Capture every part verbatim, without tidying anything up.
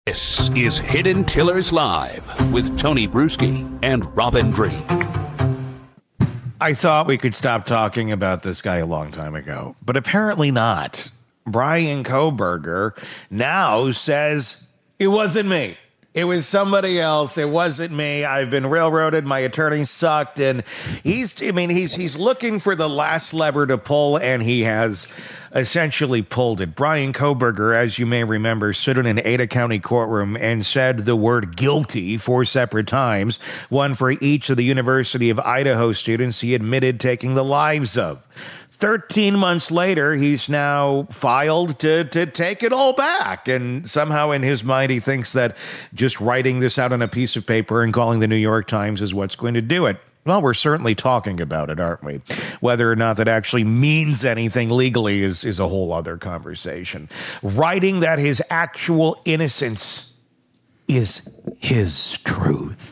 This is Hidden Killers Live with Tony Bruschi and Robin Drake. I thought we could stop talking about this guy a long time ago, but apparently not. Bryan Kohberger now says, it wasn't me. It was somebody else. It wasn't me. I've been railroaded. My attorney sucked. And he's, I mean, he's, he's looking for the last lever to pull, and he has essentially pulled it. Bryan Kohberger, as you may remember, stood in an Ada County courtroom and said the word guilty four separate times, one for each of the University of Idaho students he admitted taking the lives of. thirteen months later, he's now filed to, to take it all back. And somehow in his mind, he thinks that just writing this out on a piece of paper and calling the New York Times is what's going to do it. Well, we're certainly talking about it, aren't we? Whether or not that actually means anything legally is, is a whole other conversation. Writing that his actual innocence is his truth.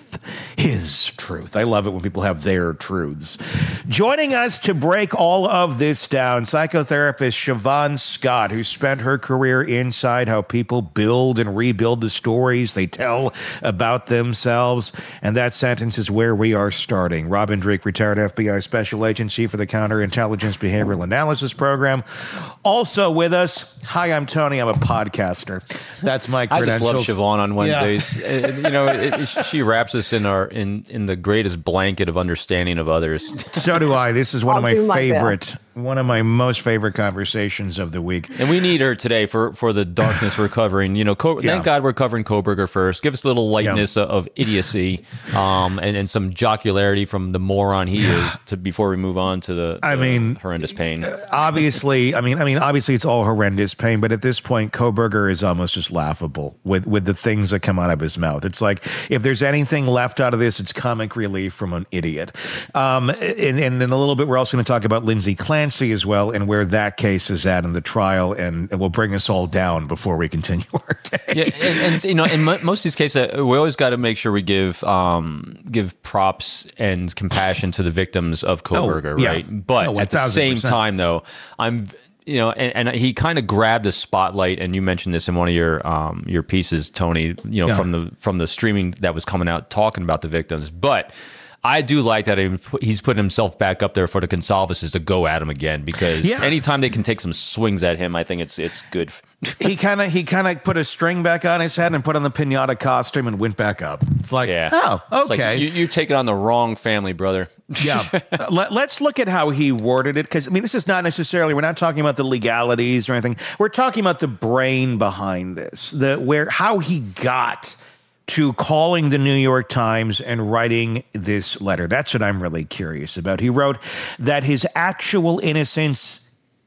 His truth. I love it when people have their truths. Joining us to break all of this down, psychotherapist Siobhan Scott, who spent her career inside how people build and rebuild the stories they tell about themselves. And that sentence is where we are starting. Robin Drake, retired F B I Special Agent, Chief of the Counterintelligence Behavioral Analysis Program. Also with us, hi, I'm Tony. I'm a podcaster. That's my credentials. I just love Siobhan on Wednesdays. Yeah. uh, you know, it, it, she wraps us in our in in the greatest blanket of understanding of others. So do I. This is one I'll of my, my favorite, best. one of my most favorite conversations of the week. And we need her today for, for the darkness we're covering. You know, Co- yeah. Thank God we're covering Kohberger first. Give us a little lightness yeah. of idiocy, um, and, and some jocularity from the moron he yeah. is to before we move on to the, the I mean, horrendous pain. Obviously, I mean, I mean, obviously it's all horrendous pain, but at this point, Kohberger is almost just laughable with with the things that come out of his mouth. It's like if there's anything left out of this, it's comic relief from an idiot. Um, and, and in a little bit, we're also going to talk about Lindsay Clancy as well and where that case is at in the trial, and it will bring us all down before we continue our day. Yeah, and, and you know, in mo- most of these cases, we always got to make sure we give um, give props and compassion to the victims of Kohberger, oh, yeah. right? But oh, at the same time, though, I'm. You know, and, and he kind of grabbed a spotlight, and you mentioned this in one of your um, your pieces, Tony. You know, yeah. from the from the streaming that was coming out talking about the victims. But I do like that he's putting himself back up there for the Gonsalveses to go at him again, because yeah. anytime they can take some swings at him, I think it's it's good. he kind of he kind of put a string back on his head and put on the pinata costume and went back up. It's like, yeah. oh, okay. Like, you, you take it on the wrong family, brother. yeah. Let, let's look at how he worded it, because, I mean, this is not necessarily, we're not talking about the legalities or anything. We're talking about the brain behind this, the where how he got to calling the New York Times and writing this letter. That's what I'm really curious about. He wrote that his actual innocence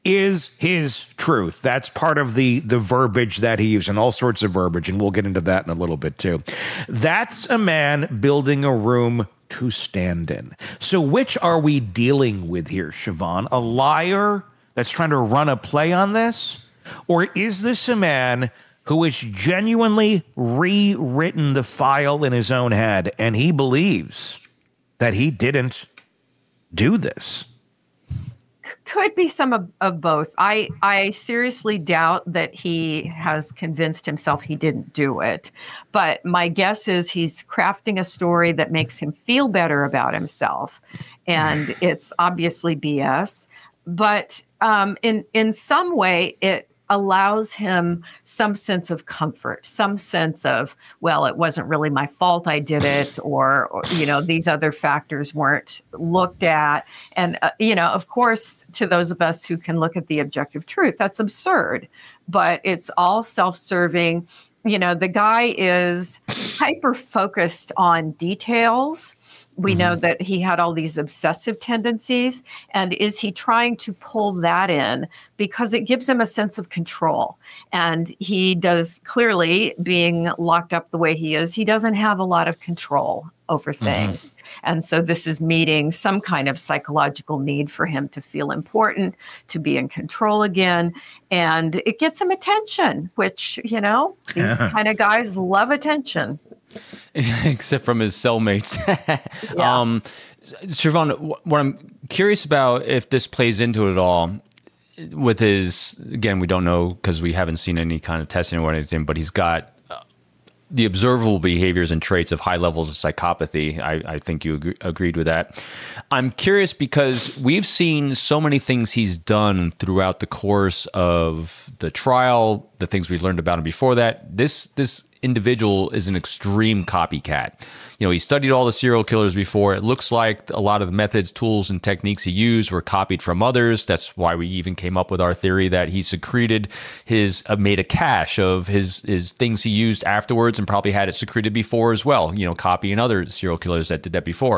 is his truth. That's part of the, the verbiage that he used, and all sorts of verbiage, and we'll get into that in a little bit too. That's a man building a room to stand in. So which are we dealing with here, Siobhan? A liar that's trying to run a play on this? Or is this a man who has genuinely rewritten the file in his own head, and he believes that he didn't do this? Could be some of, of both. I, I seriously doubt that he has convinced himself he didn't do it. But my guess is he's crafting a story that makes him feel better about himself. And it's obviously B S. But um, in, in some way, it allows him some sense of comfort, some sense of, well, it wasn't really my fault I did it, or, or you know, these other factors weren't looked at. And, uh, you know, of course, to those of us who can look at the objective truth, that's absurd, but it's all self-serving. You know, the guy is hyper-focused on details. We mm-hmm. know that he had all these obsessive tendencies. And is he trying to pull that in? Because it gives him a sense of control. And he does, clearly, being locked up the way he is, he doesn't have a lot of control over things. Mm-hmm. And so this is meeting some kind of psychological need for him to feel important, to be in control again. And it gets him attention, which, you know, these kind of guys love attention. Except from his cellmates. yeah. um, Siobhan, what I'm curious about, if this plays into it at all, with his, again, we don't know because we haven't seen any kind of testing or anything, but he's got the observable behaviors and traits of high levels of psychopathy. I, I think you agree, agreed with that. I'm curious because we've seen so many things he's done throughout the course of the trial, the things we learned about him before that. This this individual is an extreme copycat. You know, he studied all the serial killers before. It looks like a lot of the methods, tools, and techniques he used were copied from others. That's why we even came up with our theory that he secreted his, uh, made a cache of his, his things he used afterwards and probably had it secreted before as well, you know, copying other serial killers that did that before.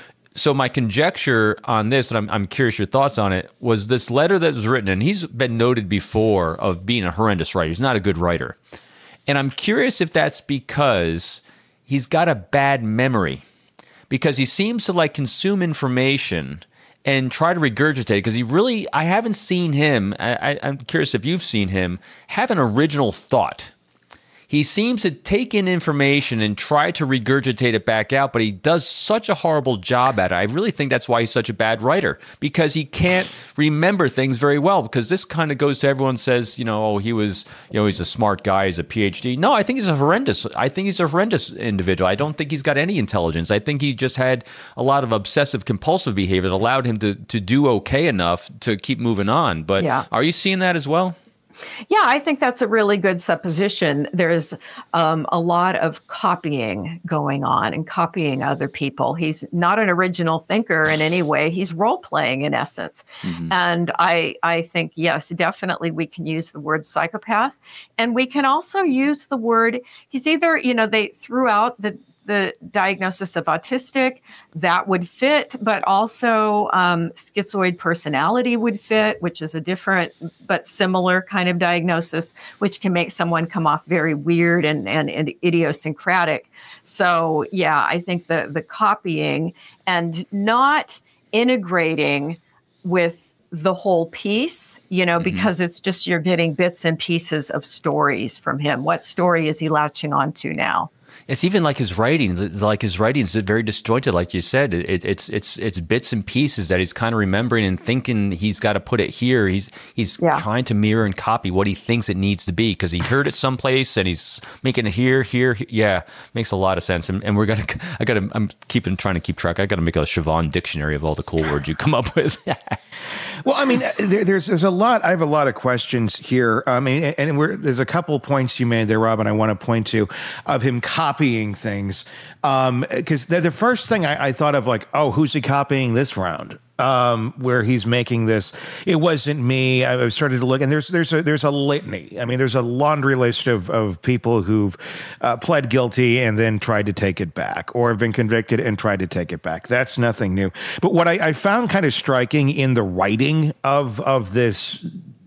So my conjecture on this, and I'm, I'm curious your thoughts on it, was this letter that was written, and he's been noted before of being a horrendous writer. He's not a good writer. And I'm curious if that's because he's got a bad memory, because he seems to like consume information and try to regurgitate it. Because he really, I haven't seen him, I, I, I'm curious if you've seen him, have an original thought. He seems to take in information and try to regurgitate it back out, but he does such a horrible job at it. I really think that's why he's such a bad writer, because he can't remember things very well. Because this kind of goes to everyone says, you know, oh, he was, you know, he's a smart guy, he's a P H D. No, I think he's a horrendous, I think he's a horrendous individual. I don't think he's got any intelligence. I think he just had a lot of obsessive compulsive behavior that allowed him to, to do okay enough to keep moving on. But yeah. Are you seeing that as well? Yeah, I think that's a really good supposition. There's um, a lot of copying going on and copying other people. He's not an original thinker in any way. He's role-playing in essence. Mm-hmm. And I, I think, yes, definitely we can use the word psychopath. And we can also use the word, he's either, you know, they threw out the the diagnosis of autistic, that would fit, but also um, schizoid personality would fit, which is a different but similar kind of diagnosis, which can make someone come off very weird and, and, and idiosyncratic. So, yeah, I think the, the copying and not integrating with the whole piece, you know, mm-hmm. because it's just you're getting bits and pieces of stories from him. What story is he latching on to now? It's even like his writing, like his writing is very disjointed, like you said. It, it's it's it's bits and pieces that he's kind of remembering and thinking he's got to put it here. He's he's yeah. trying to mirror and copy what he thinks it needs to be because he heard it someplace and he's making it here, here. here. Yeah, makes a lot of sense. And, and we're gonna, I gotta, I'm keeping trying to keep track. I gotta make a Siobhan dictionary of all the cool words you come up with. Well, I mean, there, there's there's a lot. I have a lot of questions here. I mean, and we're, there's a couple points you made there, Robin, I want to point to of him copying things. Um, because the, the first thing I, I thought of, like, oh, who's he copying this round? Um, where he's making this, it wasn't me. I started to look, and there's there's a there's a litany. I mean, there's a laundry list of of people who've uh, pled guilty and then tried to take it back, or have been convicted and tried to take it back. That's nothing new. But what I, I found kind of striking in the writing of of this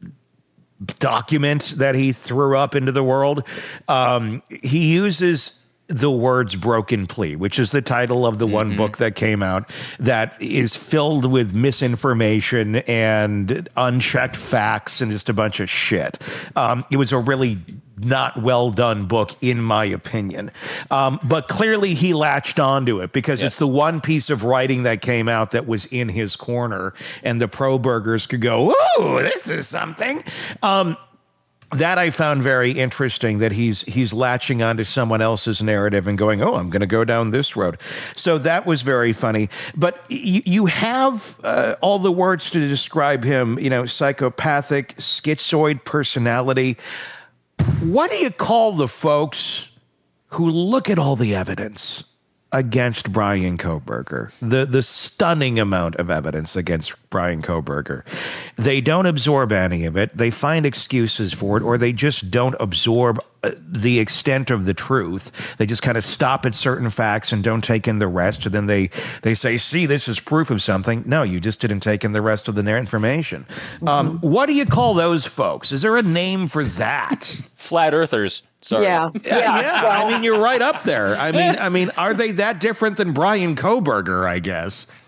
document that he threw up into the world, um, he uses the words broken plea, which is the title of the mm-hmm. one book that came out that is filled with misinformation and unchecked facts and just a bunch of shit. Um, it was a really not well done book, in my opinion. Um, but clearly he latched onto it because yes. it's the one piece of writing that came out that was in his corner, and the pro-burgers could go, ooh, this is something. Um, That I found very interesting, that he's he's latching onto someone else's narrative and going, oh, I'm going to go down this road. So that was very funny. But you, you have uh, all the words to describe him, you know, psychopathic, schizoid personality. What do you call the folks who look at all the evidence against Bryan Kohberger, the the stunning amount of evidence against Bryan Kohberger? They don't absorb any of it. They find excuses for it, or they just don't absorb the extent of the truth. They just kind of stop at certain facts and don't take in the rest. And then they, they say, see, this is proof of something. No, you just didn't take in the rest of the information. Mm-hmm. Um, what do you call those folks? Is there a name for that? Flat earthers. Sorry. Yeah, yeah. yeah. yeah. Well, I mean, you're right up there. I mean, I mean, are they that different than Bryan Kohberger, I guess?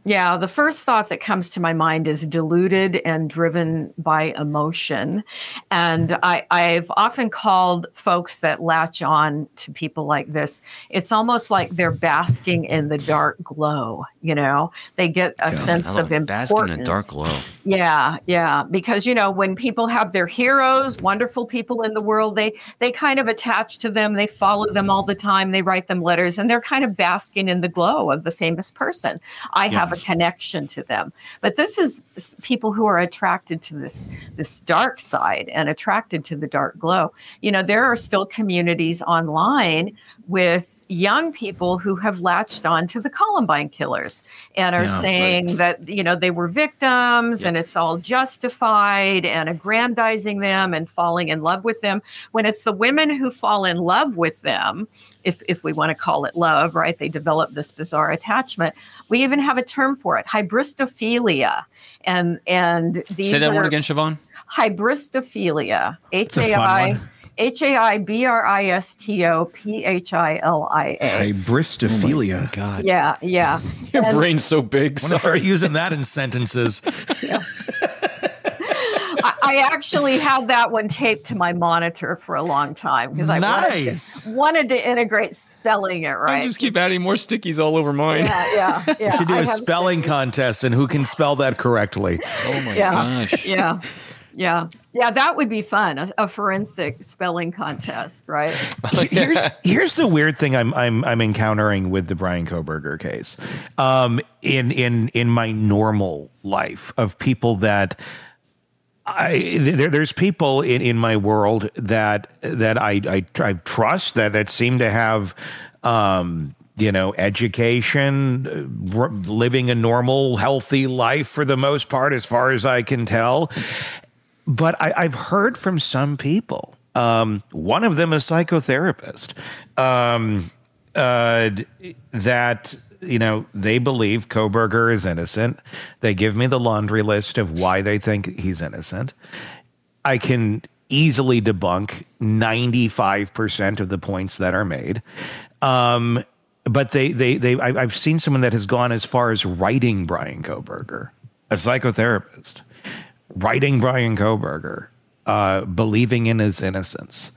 Yeah, the first thought that comes to my mind is deluded and driven by emotion. And I, I've often called folks that latch on to people like this, it's almost like they're basking in the dark glow, you know? They get a Yeah. sense of importance. Basking in a dark glow. Yeah, yeah. Because, you know, when people have their heroes, wonderful people in the world, they they kind of attach to them. They follow them all the time. They write them letters, and they're kind of basking in the glow of the famous person. I Yeah. have a connection to them. But this is people who are attracted to this, this dark side and attracted to the dark glow. You know, there are still communities online with young people who have latched on to the Columbine killers and are Yeah, saying right. that, you know, they were victims and it's all justified and aggrandizing them and falling in love with them, when it's the women who fall in love with them, if, if we want to call it love, right? They develop this bizarre attachment. We even have a term for it, hybristophilia. And, and these Say that are word again, Siobhan. hybristophilia, H a A fun I one. H A I B R I S T O P H I L I A. Hybristophilia. God. Yeah, yeah. Your And brain's so big. I'm gonna Sorry. start using that in sentences. I, I actually had that one taped to my monitor for a long time because I Nice. wanted, to, wanted to integrate spelling it right. I just keep adding more stickies all over mine. Yeah, yeah, yeah. We should do I a have- spelling contest, and who can spell that correctly? Oh my Yeah, gosh. yeah, yeah, yeah. That would be fun. A, a forensic spelling contest, right? Here's here's the weird thing I'm I'm I'm encountering with the Brian Kohberger case. Um, in in in my normal life of people that. I there, there's people in, in my world that that I, I I trust that that seem to have um, you know education, r- living a normal, healthy life for the most part, as far as I can tell. But I, I've heard from some people. Um, one of them, a psychotherapist, um, uh, that. You know, they believe Kohberger is innocent. They give me the laundry list of why they think he's innocent. I can easily debunk ninety-five percent of the points that are made. Um, but they, they, they, I, I've seen someone that has gone as far as writing Brian Kohberger, a psychotherapist, writing Brian Kohberger, uh, believing in his innocence.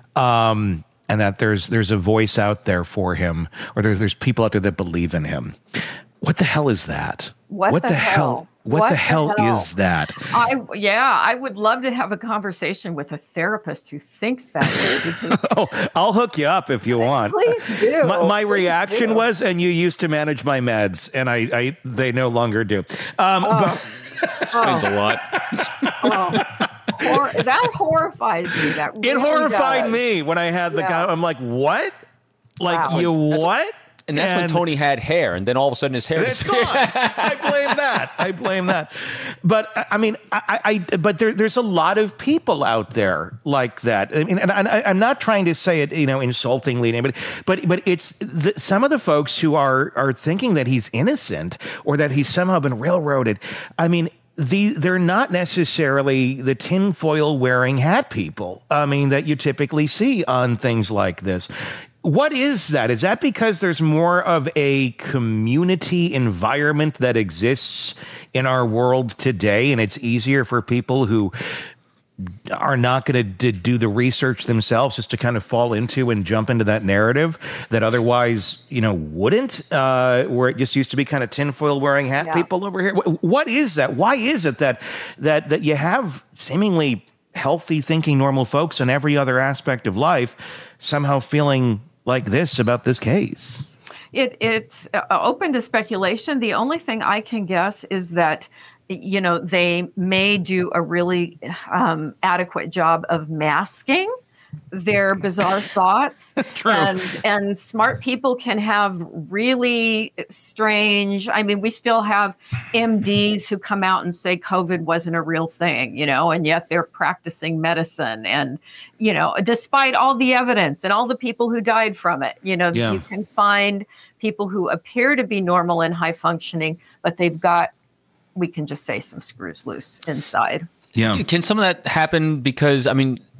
Um, And that there's there's a voice out there for him, or there's there's people out there that believe in him. What the hell is that? What the hell? What, What the the hell, hell? is that? I yeah, I would love to have a conversation with a therapist who thinks that way. Because Oh, I'll hook you up if you want. please do. My, my Please reaction do. was, and you used to manage my meds, and I, I they no longer do. Um, but Explains a lot. Oh, hor- that horrifies me. That it really horrified does. me when I had the Yeah. guy. I'm like, what? Like Wow. you That's what- what? And that's when Tony had hair, and then all of a sudden his hair It's is gone. I blame that. I blame that. But I I mean, I, I but there, there's a lot of people out there like that. I mean, and I, I'm not trying to say it, you know, insultingly, but but but it's the, some of the folks who are are thinking that he's innocent or that he's somehow been railroaded. I mean. The, they're not necessarily the tinfoil wearing hat people. I mean, that you typically see on things like this. What is that? Is that because there's more of a community environment that exists in our world today, and it's easier for people who are not going to do the research themselves just to kind of fall into and jump into that narrative that otherwise, you know, wouldn't, uh, where it just used to be kind of tinfoil wearing hat Yeah. people over here? What, what is that? Why is it that that that you have seemingly healthy thinking normal folks in every other aspect of life somehow feeling like this about this case? It, it's uh, open to speculation. The only thing I can guess is that, you know, they may do a really um, adequate job of masking their bizarre thoughts. True. And, and smart people can have really strange, I mean, we still have M Ds who come out and say COVID wasn't a real thing, you know, and yet they're practicing medicine. And, you know, despite all the evidence and all the people who died from it, you know, Yeah. you can find people who appear to be normal and high functioning, but they've got, we can just say, some screws loose inside. Yeah. Can some of that happen because, I mean,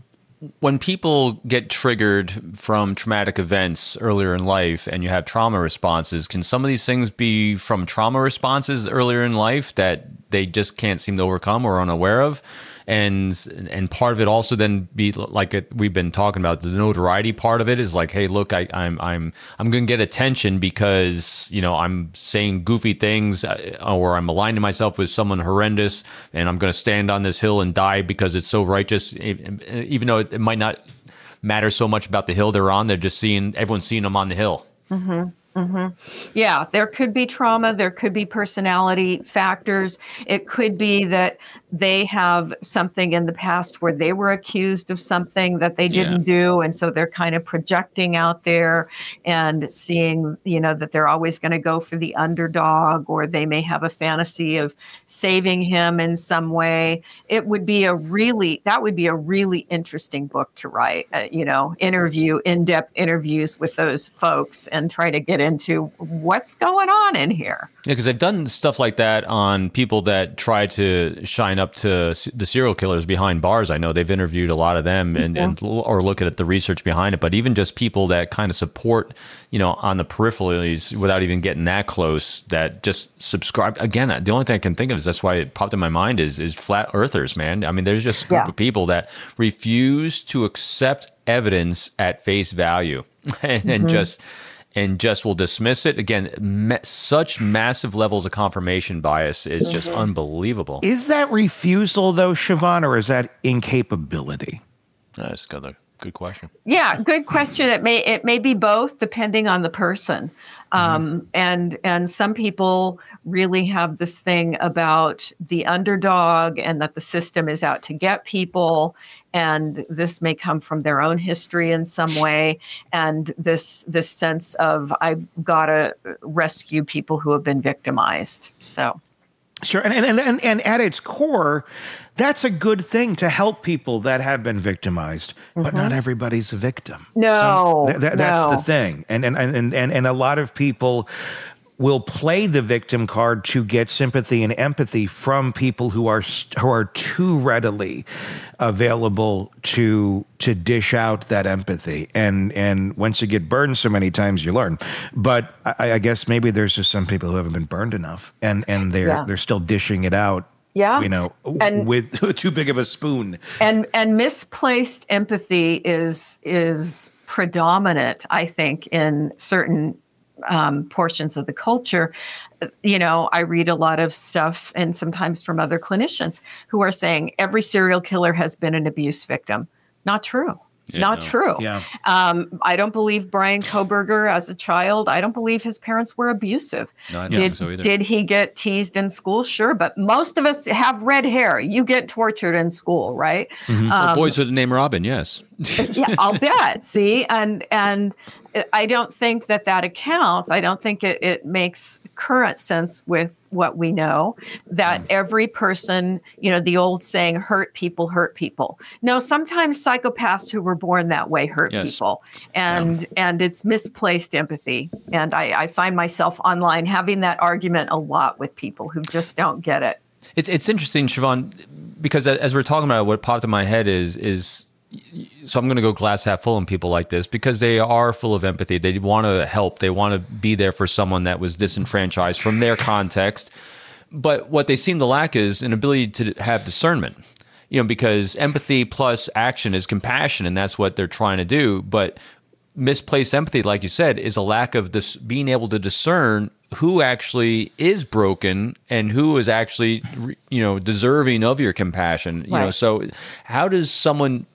when people get triggered from traumatic events earlier in life and you have trauma responses, can some of these things be from trauma responses earlier in life that they just can't seem to overcome or are unaware of? And and part of it also then be like it, we've been talking about, the notoriety part of it is like, hey, look, I, I'm I'm I'm going to get attention because, you know, I'm saying goofy things or I'm aligning myself with someone horrendous, and I'm going to stand on this hill and die because it's so righteous, even though it might not matter so much about the hill they're on. They're just seeing everyone's seeing them on the hill. Mm-hmm. Mm-hmm. Yeah, there could be trauma. There could be personality factors. It could be that they have something in the past where they were accused of something that they didn't yeah. do. And so they're kind of projecting out there and seeing, you know, that they're always going to go for the underdog, or they may have a fantasy of saving him in some way. It would be a really, that would be a really interesting book to write, uh, you know, interview, in-depth interviews with those folks and try to get into what's going on in here. Yeah, because they've done stuff like that on people that try to shine up to the serial killers behind bars. I know they've interviewed a lot of them and, mm-hmm. and or look at the research behind it. But even just people that kind of support, you know, on the peripherals without even getting that close, that just subscribe. Again, the only thing I can think of is that's why it popped in my mind is is flat earthers, man. I mean, there's just a group yeah. of people that refuse to accept evidence at face value and, mm-hmm. and just. and just will dismiss it. Again, ma- such massive levels of confirmation bias is just mm-hmm. unbelievable. Is that refusal, though, Siobhan, or is that incapability? That's another good question. Yeah, good question. It may it may be both, depending on the person. Um, mm-hmm. And and some people really have this thing about the underdog and that the system is out to get people. And this may come from their own history in some way. And this this sense of, I've got to rescue people who have been victimized. So. Sure. And, and, and, and at its core, that's a good thing to help people that have been victimized, mm-hmm. but not everybody's a victim. No, so th- th- no. That's the thing. And, and, and, and, and a lot of people will play the victim card to get sympathy and empathy from people who are who are too readily available to to dish out that empathy. And and once you get burned so many times, you learn. But I, I guess maybe there's just some people who haven't been burned enough, and and they're yeah. they're still dishing it out. Yeah, you know, and, with too big of a spoon. And and misplaced empathy is is predominant, I think, in certain Um, portions of the culture. You know, I read a lot of stuff, and sometimes from other clinicians who are saying every serial killer has been an abuse victim. Not true. Yeah, Not no. true. Yeah. Um, I don't believe Bryan Kohberger as a child. I don't believe his parents were abusive. No, I don't did, think so either. Did he get teased in school? Sure. But most of us have red hair. You get tortured in school, right? Mm-hmm. Um, well, boys with the name Robin, yes. Yeah, I'll bet. See, and and I don't think that that accounts. I don't think it, it makes current sense with what we know, that every person, you know, the old saying, hurt people, hurt people. No, sometimes psychopaths who were born that way hurt yes. people. And yeah. and it's misplaced empathy. And I, I find myself online having that argument a lot with people who just don't get it. it it's interesting, Siobhan, because as we're talking about it, what popped in my head is is so I'm going to go glass half full on people like this, because they are full of empathy. They want to help. They want to be there for someone that was disenfranchised from their context. But what they seem to lack is an ability to have discernment, you know, because empathy plus action is compassion, and that's what they're trying to do. But misplaced empathy, like you said, is a lack of this being able to discern who actually is broken and who is actually, you know, deserving of your compassion. You right. know, so how does someone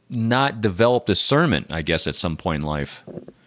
not develop discernment, I guess, at some point in life?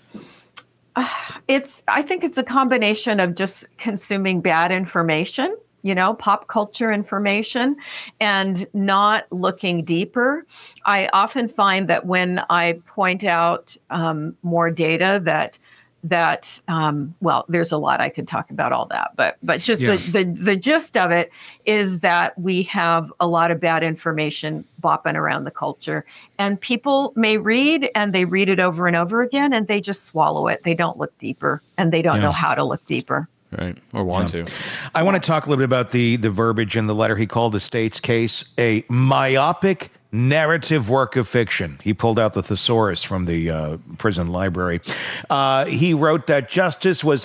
Uh, it's, I think it's a combination of just consuming bad information, you know, pop culture information, and not looking deeper. I often find that when I point out um, more data that that, um, well, there's a lot I could talk about all that, but but just yeah. the, the, the gist of it is that we have a lot of bad information bopping around the culture, and people may read and they read it over and over again, and they just swallow it. They don't look deeper, and they don't yeah. know how to look deeper. Right. Or want yeah. to. I want to talk a little bit about the, the verbiage in the letter. He called the state's case a myopic narrative work of fiction. He pulled out the thesaurus from the uh, prison library. Uh, he wrote that justice was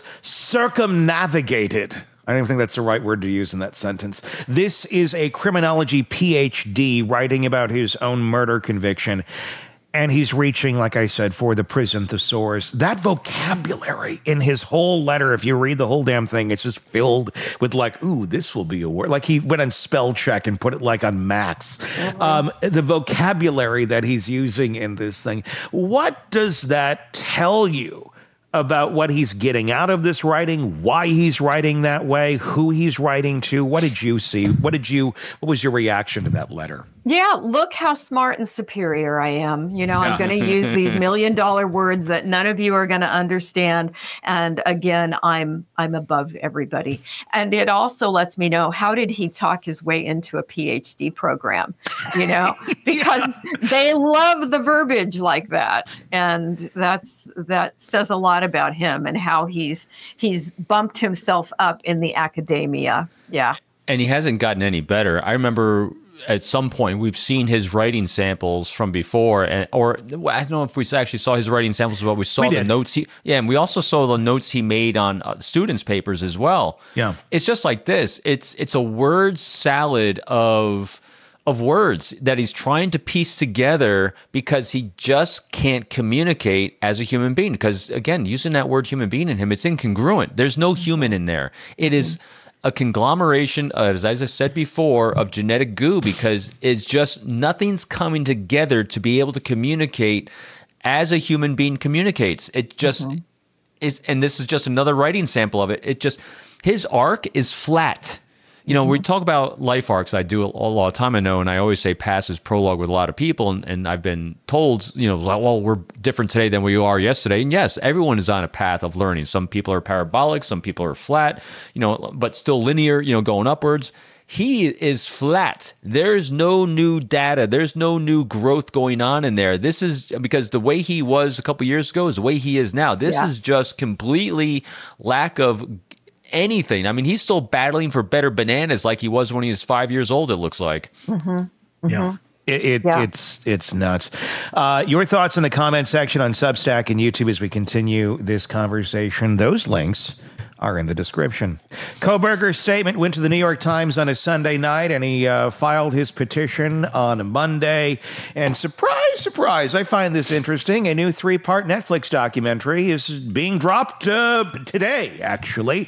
circumnavigated. I don't even think that's the right word to use in that sentence. This is a criminology P H D writing about his own murder conviction. And he's reaching, like I said, for the prison thesaurus. That vocabulary in his whole letter, if you read the whole damn thing, it's just filled with like, ooh, this will be a word. Like he went on spell check and put it like on Max. Mm-hmm. Um, the vocabulary that he's using in this thing. What does that tell you about what he's getting out of this writing, why he's writing that way, who he's writing to? What did you see? What did you, what was your reaction to that letter? Yeah, look how smart and superior I am. You know, I'm going to use these million dollar words that none of you are going to understand. And again, I'm I'm above everybody. And it also lets me know, how did he talk his way into a P H D program? You know, because yeah. they love the verbiage like that. And that's that says a lot about him and how he's he's bumped himself up in the academia. Yeah. And he hasn't gotten any better. I remember at some point we've seen his writing samples from before, and or I don't know if we actually saw his writing samples, but we saw we the did. notes he yeah and we also saw the notes he made on uh, students' papers as well. Yeah, it's just like this. It's it's a word salad of of words that he's trying to piece together because he just can't communicate as a human being. Because again, using that word human being in him, it's incongruent. There's no human in there. It is a conglomeration, of, as I said before, of genetic goo, because it's just nothing's coming together to be able to communicate as a human being communicates. It just mm-hmm. is, and this is just another writing sample of it. It just, his arc is flat. You know, mm-hmm. we talk about life arcs. I do a, a lot of time, I know, and I always say past is prologue with a lot of people. And, and I've been told, you know, well, we're different today than we are yesterday. And yes, everyone is on a path of learning. Some people are parabolic, some people are flat, you know, but still linear, you know, going upwards. He is flat. There's no new data. There's no new growth going on in there. This is because the way he was a couple years ago is the way he is now. This yeah. is just completely lack of anything. I mean, he's still battling for better bananas like he was when he was five years old, it looks like. Mm-hmm. Mm-hmm. Yeah. It, it yeah. it's it's nuts. Uh, your thoughts in the comment section on Substack and YouTube as we continue this conversation. Those links are in the description. Kohberger's statement went to the New York Times on a Sunday night, and he uh, filed his petition on a Monday. And surprise, surprise, I find this interesting. A new three-part Netflix documentary is being dropped uh, today, actually,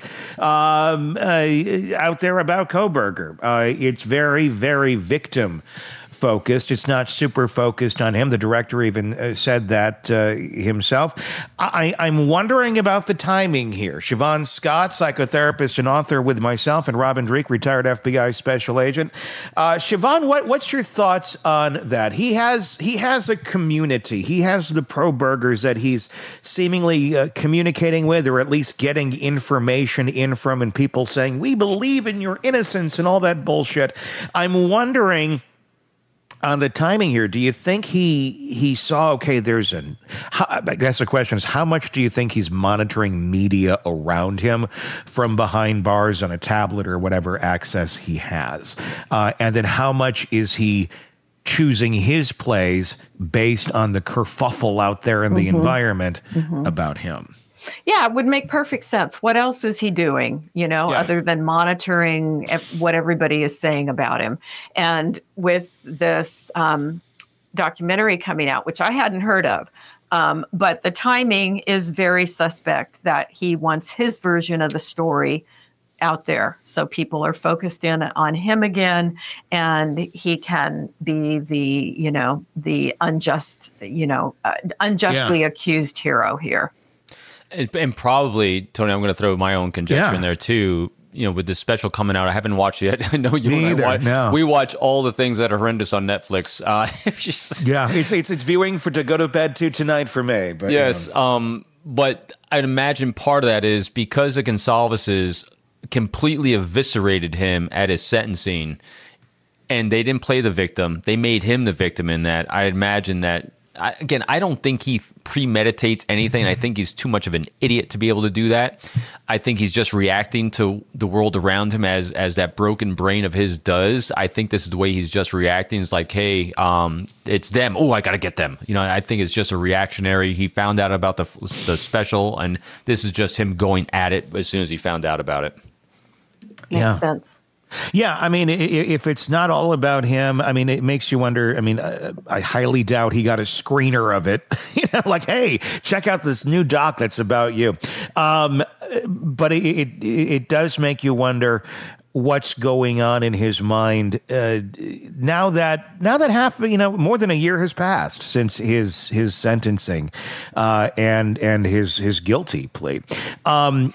um, uh, out there about Kohberger. Uh, it's very, very victim focused. It's not super focused on him. The director even uh, said that uh, himself. I, I'm wondering about the timing here. Siobhan Scott, psychotherapist and author with myself, and Robin Dreeke, retired F B I special agent. Uh, Siobhan, what, what's your thoughts on that? He has he has a community. He has the pro-burgers that he's seemingly uh, communicating with, or at least getting information in from, and people saying, we believe in your innocence and all that bullshit. I'm wondering on the timing here, do you think he he saw, okay, there's an, how, I guess the question is, how much do you think he's monitoring media around him from behind bars on a tablet or whatever access he has? Uh, and then how much is he choosing his plays based on the kerfuffle out there in the mm-hmm. environment mm-hmm. about him? Yeah, it would make perfect sense. What else is he doing, you know, yeah. other than monitoring what everybody is saying about him? And with this um, documentary coming out, which I hadn't heard of, um, but the timing is very suspect that he wants his version of the story out there. So people are focused in on him again, and he can be the, you know, the unjust, you know, uh, unjustly yeah. accused hero here. And probably, Tony, I'm going to throw my own conjecture yeah. in there too. You know, with this special coming out, I haven't watched it yet. I know you. Me either, watch, no. We watch all the things that are horrendous on Netflix. Uh, just, yeah, it's, it's it's viewing for to go to bed to tonight for me. But yes, you know. um, but I'd imagine part of that is because the Gonsalveses completely eviscerated him at his sentencing, and they didn't play the victim. They made him the victim in that. I imagine that. I, again, I don't think he premeditates anything. I think he's too much of an idiot to be able to do that. I think he's just reacting to the world around him as as that broken brain of his does. I think this is the way he's just reacting. It's like, hey, um, it's them. Oh, I got to get them. You know, I think it's just a reactionary. He found out about the the special, and this is just him going at it as soon as he found out about it. Makes Yeah. sense. Yeah, I mean, i- if it's not all about him, I mean, it makes you wonder. I mean, uh, I highly doubt he got a screener of it. You know, like, hey, check out this new doc that's about you. Um, but it, it it does make you wonder what's going on in his mind uh, now that now that half you know more than a year has passed since his his sentencing uh, and and his his guilty plea. Um,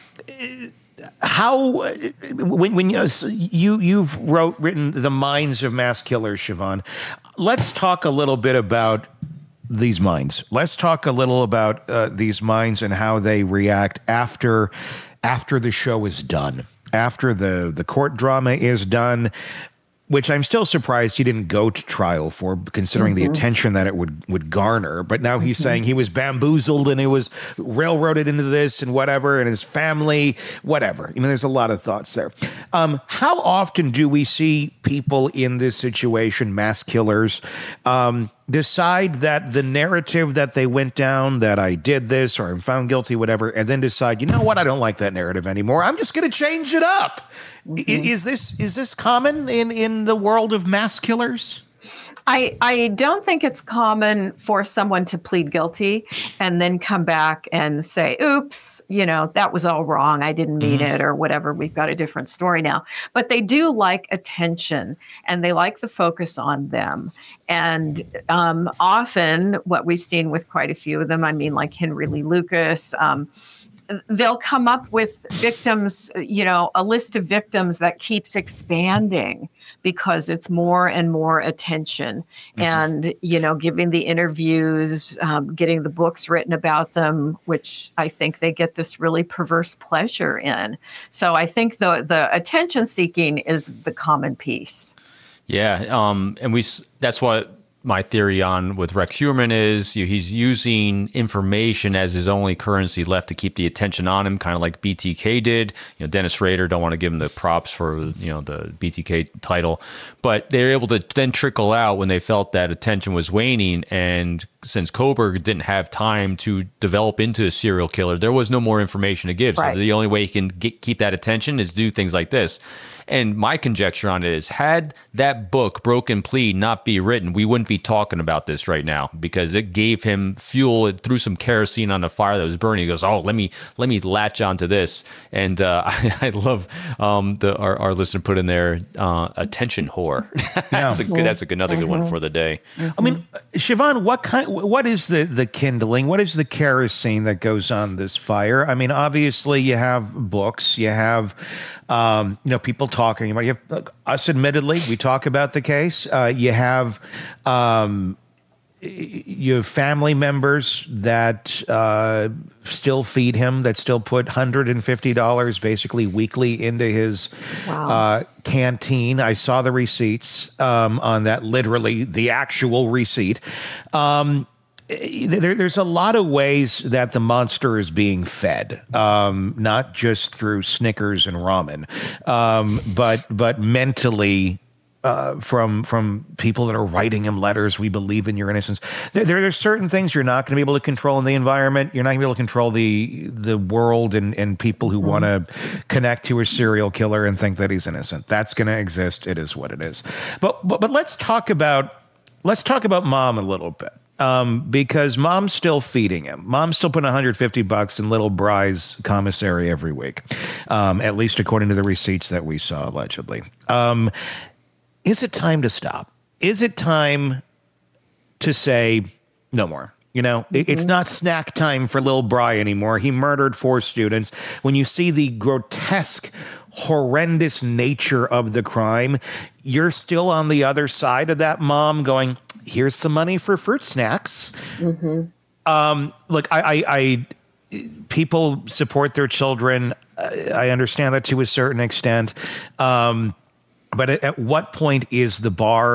How when when you you you've wrote written The Minds of Mass Killers, Siobhan, let's talk a little bit about these minds. Let's talk a little about uh, these minds and how they react after after the show is done, after the the court drama is done. Which I'm still surprised he didn't go to trial for, considering mm-hmm. the attention that it would, would garner. But now he's mm-hmm. saying he was bamboozled and he was railroaded into this and whatever, and his family, whatever. I mean, there's a lot of thoughts there. Um, how often do we see people in this situation, mass killers, um, decide that the narrative that they went down, that I did this or I'm found guilty, whatever, and then decide, you know what, I don't like that narrative anymore. I'm just going to change it up. Mm-hmm. Is this is this common in, in the world of mass killers? I, I don't think it's common for someone to plead guilty and then come back and say, oops, you know, that was all wrong. I didn't mean mm-hmm. it or whatever. We've got a different story now. But they do like attention and they like the focus on them. And um, often what we've seen with quite a few of them, I mean, like Henry Lee Lucas, um, they'll come up with victims, you know, a list of victims that keeps expanding because it's more and more attention mm-hmm. and, you know, giving the interviews, um, getting the books written about them, which I think they get this really perverse pleasure in. So I think the, the attention seeking is the common piece. Yeah. Um, and we, that's what my theory on with Rex Heuermann is you, he's using information as his only currency left to keep the attention on him, kind of like B T K did. You know, Dennis Rader, don't want to give him the props for, you know, the B T K title, but they're able to then trickle out when they felt that attention was waning. And since Kohberger didn't have time to develop into a serial killer, there was no more information to give. Right. So the only way he can get, keep that attention is do things like this. And my conjecture on it is, had that book, Broken Plea, not be written, we wouldn't be talking about this right now, because it gave him fuel. It threw some kerosene on the fire that was burning. He goes, oh, let me let me latch onto this. And uh, I, I love um, the our, our listener put in there, uh, attention whore. that's a good, that's a good, another good one for the day. I mean, Siobhan, what kind? What is the the kindling? What is the kerosene that goes on this fire? I mean, obviously you have books, you have um, you know people talking about. You have us, admittedly, we talk about the case. Uh, you have. Um, You have family members that uh, still feed him, that still put one hundred fifty dollars basically weekly into his Wow. uh, canteen. I saw the receipts um, on that, literally the actual receipt. Um, there, there's a lot of ways that the monster is being fed, um, not just through Snickers and ramen, um, but but mentally. Uh, from from people that are writing him letters, we believe in your innocence. There, there are certain things you're not going to be able to control in the environment. You're not going to be able to control the the world and, and people who mm-hmm. want to connect to a serial killer and think that he's innocent. That's going to exist. It is what it is. But but, but let's talk about let's talk about Mom a little bit. Um, because Mom's still feeding him. Mom's still putting one hundred fifty bucks in Little Bry's commissary every week, um, at least according to the receipts that we saw, allegedly. Um, Is it time to stop? Is it time to say no more? You know, mm-hmm. it's not snack time for Lil Bry anymore. He murdered four students. When you see the grotesque, horrendous nature of the crime, you're still on the other side of that, Mom, going, here's some money for fruit snacks. Mm-hmm. Um, look, I, I, I, people support their children. I understand that to a certain extent. Um, But at, at what point is the bar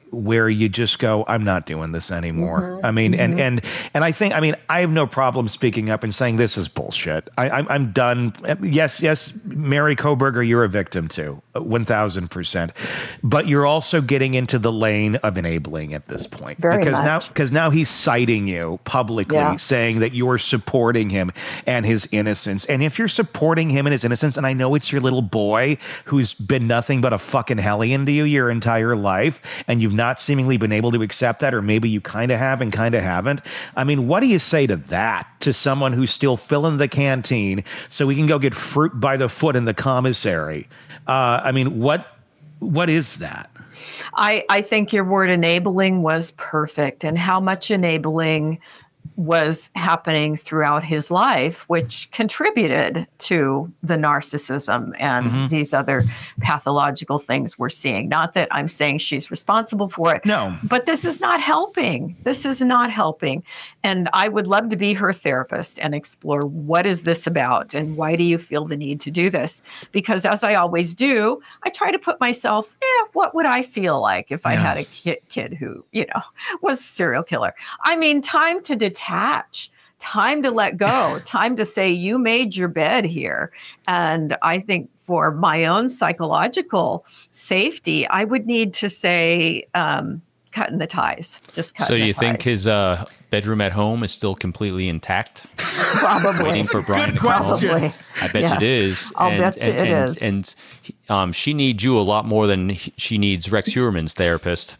where you just go, I'm not doing this anymore. Mm-hmm. I mean, Mm-hmm. and and and I think, I mean, I have no problem speaking up and saying this is bullshit. I, I'm I'm done. Yes, yes, Mary Kohberger, you're a victim too, one thousand percent. But you're also getting into the lane of enabling at this point, Very because much. now because now he's citing you publicly, Yeah. saying that you're supporting him and his innocence. And if you're supporting him and his innocence, and I know it's your little boy who's been nothing but a fucking hellion to you your entire life, and you've not seemingly been able to accept that, or maybe you kind of have and kind of haven't. I mean, what do you say to that, to someone who's still filling the canteen so we can go get fruit by the foot in the commissary? Uh, I mean, what what is that? I, I think your word enabling was perfect, and how much enabling was happening throughout his life, which contributed to the narcissism and Mm-hmm. these other pathological things we're seeing. Not that I'm saying she's responsible for it. No. But this is not helping. This is not helping. And I would love to be her therapist and explore, what is this about and why do you feel the need to do this? Because as I always do, I try to put myself, eh, what would I feel like if I Yeah. had a kid, kid who, you know, was a serial killer? I mean, time to detach, time to let go, time to say, you made your bed here. And I think for my own psychological safety, I would need to say, um, cutting the ties, just cutting So the you ties. think his uh, bedroom at home is still completely intact, Probably. waiting for Brian to question. call? Probably. I bet Yeah. it is. I'll and, bet you and, it and, is. And um, she needs you a lot more than he- she needs Rex Heuermann's therapist.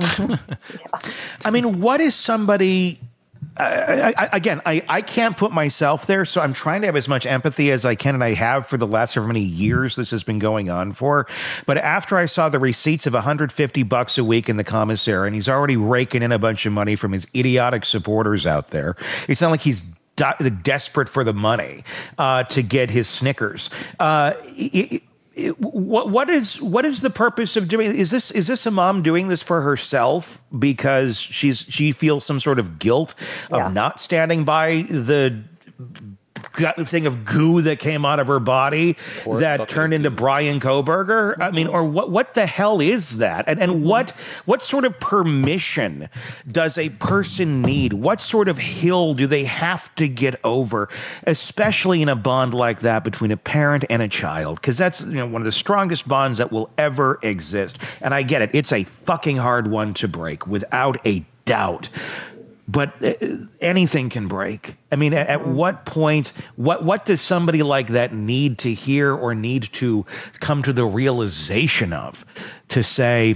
I mean, what is somebody... I, I, again, I, I can't put myself there, so I'm trying to have as much empathy as I can, and I have for the last however many years this has been going on for. But after I saw the receipts of one hundred fifty bucks a week in the commissary, and he's already raking in a bunch of money from his idiotic supporters out there, it's not like he's de- desperate for the money uh, to get his Snickers. Uh, it, it, It, what what is what is the purpose of doing? Is this is this a mom doing this for herself because she's she feels some sort of guilt of Yeah. not standing by the gut thing of goo that came out of her body Poor that fucking turned into goo. Brian Kohberger? I mean, or what what the hell is that? And and what what sort of permission does a person need? What sort of hill do they have to get over, especially in a bond like that between a parent and a child? Because that's, you know, one of the strongest bonds that will ever exist. And I get it; it's a fucking hard one to break, without a doubt. But uh, anything can break. I mean, at, at what point, what what does somebody like that need to hear or need to come to the realization of to say,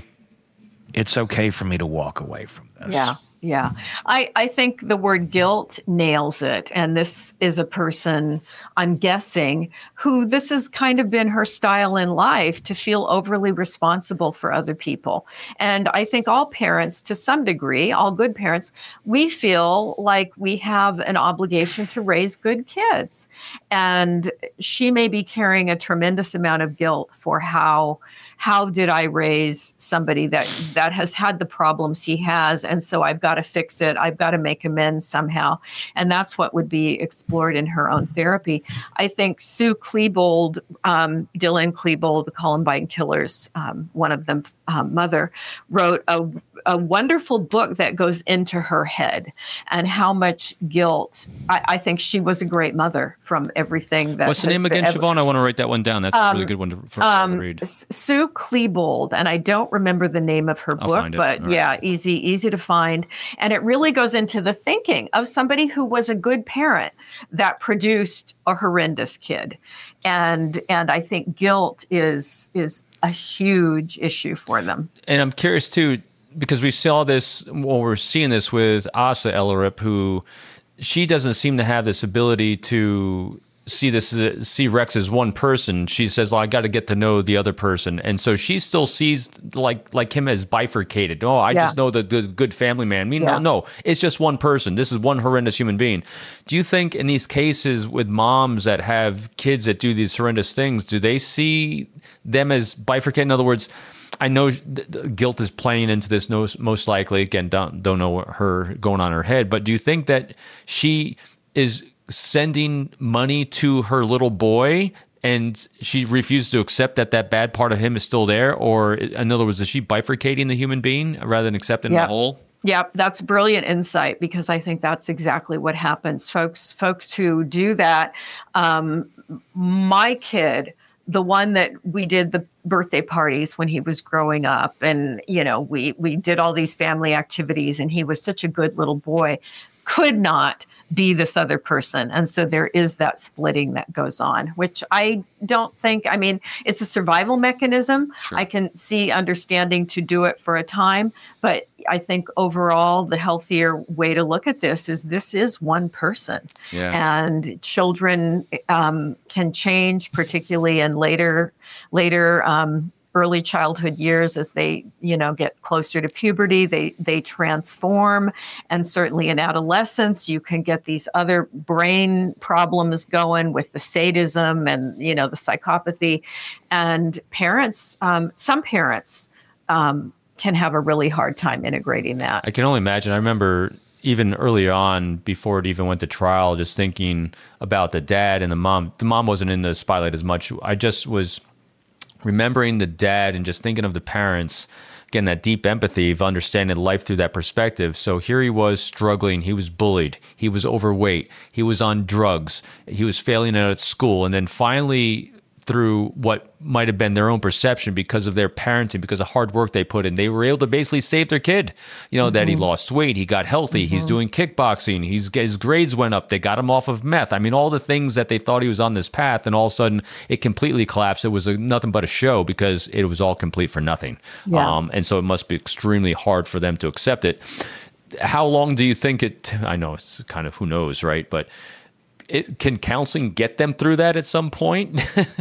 it's okay for me to walk away from this? Yeah. Yeah. I, I think the word guilt nails it. And this is a person, I'm guessing, who this has kind of been her style in life, to feel overly responsible for other people. And I think all parents, to some degree, all good parents, we feel like we have an obligation to raise good kids. And she may be carrying a tremendous amount of guilt for how how did I raise somebody that that has had the problems he has, and so I've got to fix it. I've got to make amends somehow, and that's what would be explored in her own therapy. I think Sue Klebold, um, Dylan Klebold, the Columbine killers, um, one of them, um, mother, wrote a a wonderful book that goes into her head and how much guilt. I, I think she was a great mother from everything that. What's the has name been again, ever- Siobhan? I want to write that one down. That's a really good one to, for, Um, to read. S- Sue Klebold, and I don't remember the name of her I'll book, find it. but All right. yeah, easy, easy to find. And it really goes into the thinking of somebody who was a good parent that produced a horrendous kid. And and I think guilt is is a huge issue for them. And I'm curious too, because we saw this, well, we're seeing this with Asa Ellerup, who she doesn't seem to have this ability to see this, see Rex as one person. She says, well, I got to get to know the other person. And so she still sees like like him as bifurcated. Oh, I Yeah. just know the, the good family man. I mean, Yeah. no, no, it's just one person. This is one horrendous human being. Do you think in these cases with moms that have kids that do these horrendous things, do they see them as bifurcated? In other words, I know th- th- guilt is playing into this no, most likely. Again, don't, don't know what her going on in her head, but do you think that she is sending money to her little boy and she refused to accept that that bad part of him is still there? Or in other words, is she bifurcating the human being rather than accepting Yep. the whole? Yep, that's brilliant insight, because I think that's exactly what happens. Folks, folks who do that, um, my kid, the one that we did the birthday parties when he was growing up, and, you know, we, we did all these family activities, and he was such a good little boy, could not be this other person. And so there is that splitting that goes on, which I don't think, I mean, it's a survival mechanism. Sure. I can see understanding to do it for a time, but I think overall the healthier way to look at this is this is one person. Yeah. And children um, can change, particularly in later, later um, early childhood years as they, you know, get closer to puberty, they they transform. And certainly in adolescence, you can get these other brain problems going with the sadism and, you know, the psychopathy. And parents, um, some parents um, can have a really hard time integrating that. I can only imagine. I remember even earlier on, before it even went to trial, just thinking about the dad and the mom. The mom wasn't in the spotlight as much. I just was remembering the dad and just thinking of the parents, again, that deep empathy of understanding life through that perspective. So here he was struggling. He was bullied. He was overweight. He was on drugs. He was failing out at school. And then finally, through what might have been their own perception because of their parenting, because of hard work they put in, they were able to basically save their kid. You know, mm-hmm. that he lost weight, he got healthy, mm-hmm. he's doing kickboxing, he's, his grades went up, they got him off of meth. I mean, all the things that they thought he was on this path, and all of a sudden it completely collapsed. It was a, nothing but a show because it was all complete for nothing. Yeah. Um, and so it must be extremely hard for them to accept it. How long do you think it, I know it's kind of who knows, right? But It, can counseling get them through that at some point?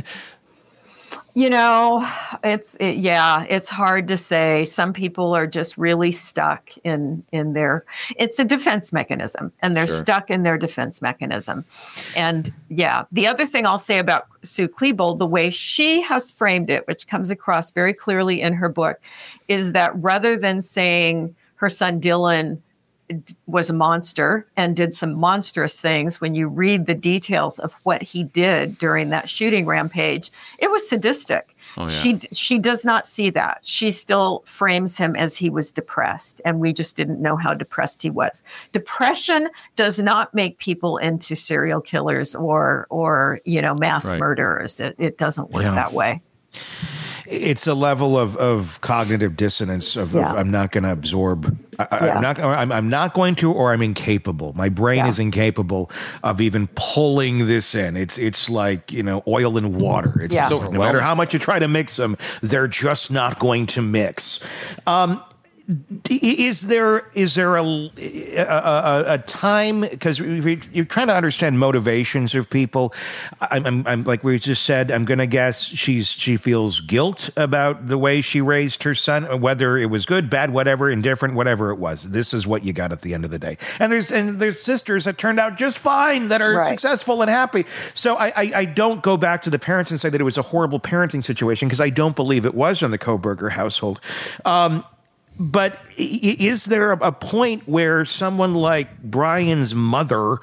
You know, it's it, yeah, it's hard to say. Some people are just really stuck in in their. It's a defense mechanism, and they're Sure. stuck in their defense mechanism. And yeah, the other thing I'll say about Sue Klebold, the way she has framed it, which comes across very clearly in her book, is that rather than saying her son Dylan was a monster and did some monstrous things, when you read the details of what he did during that shooting rampage, it was sadistic. Oh, yeah. She she does not see that. She still frames him as he was depressed, and we just didn't know how depressed he was. Depression does not make people into serial killers or or you know mass Right. murderers. It, it doesn't work Yeah. that way. It's a level of, of cognitive dissonance of, Yeah. of I'm not going to absorb. I, Yeah. I'm not. I'm, I'm not going to, or I'm incapable. My brain Yeah. is incapable of even pulling this in. It's it's like you know oil and water. It's Yeah. just, So, no well- matter how much you try to mix them, they're just not going to mix. Um, Is there is there a a, a, a time, because you're trying to understand motivations of people? I'm, I'm, I'm like we just said. I'm going to guess she's she feels guilt about the way she raised her son, whether it was good, bad, whatever, indifferent, whatever it was. This is what you got at the end of the day. And there's and there's sisters that turned out just fine, that are Right. successful and happy. So I, I I don't go back to the parents and say that it was a horrible parenting situation, because I don't believe it was in the Kohberger household. Um, But i- is there a point where someone like Brian's mother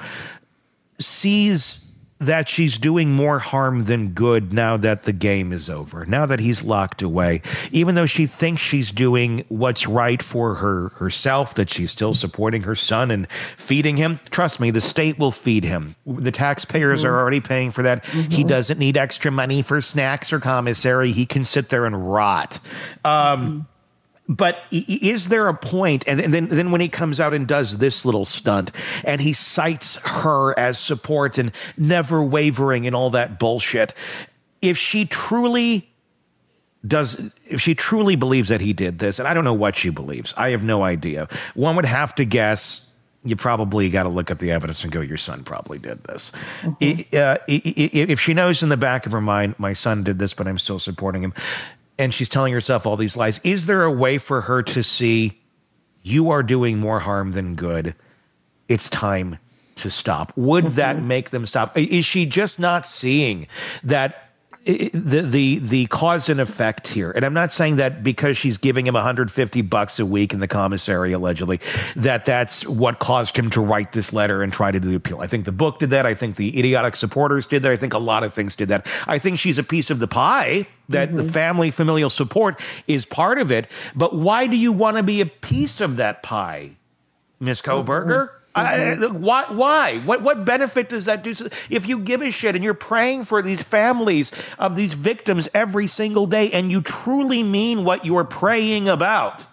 sees that she's doing more harm than good now that the game is over, now that he's locked away, even though she thinks she's doing what's right for her herself, that she's still supporting her son and feeding him? Trust me, the state will feed him. The taxpayers mm-hmm. are already paying for that. Mm-hmm. He doesn't need extra money for snacks or commissary. He can sit there and rot. Um, mm-hmm. But is there a point, and then then when he comes out and does this little stunt, and he cites her as support and never wavering and all that bullshit, if she truly does, if she truly believes that he did this, and I don't know what she believes, I have no idea. One would have to guess you probably got to look at the evidence and go, your son probably did this. Mm-hmm. Uh, if she knows in the back of her mind, my son did this, but I'm still supporting him, and she's telling herself all these lies, is there a way for her to see, you are doing more harm than good? It's time to stop. Would mm-hmm. that make them stop? Is she just not seeing that the the the cause and effect here, and I'm not saying that because she's giving him one hundred fifty bucks a week in the commissary allegedly, that that's what caused him to write this letter and try to do the appeal. I think the book did that. I think the idiotic supporters did that. I think a lot of things did that. I think she's a piece of the pie. That mm-hmm. the family familial support is part of it. But why do you want to be a piece of that pie, Miss Kohberger? Mm-hmm. I, why? Why? What? What benefit does that do? If you give a shit and you're praying for these families of these victims every single day, and you truly mean what you're praying about,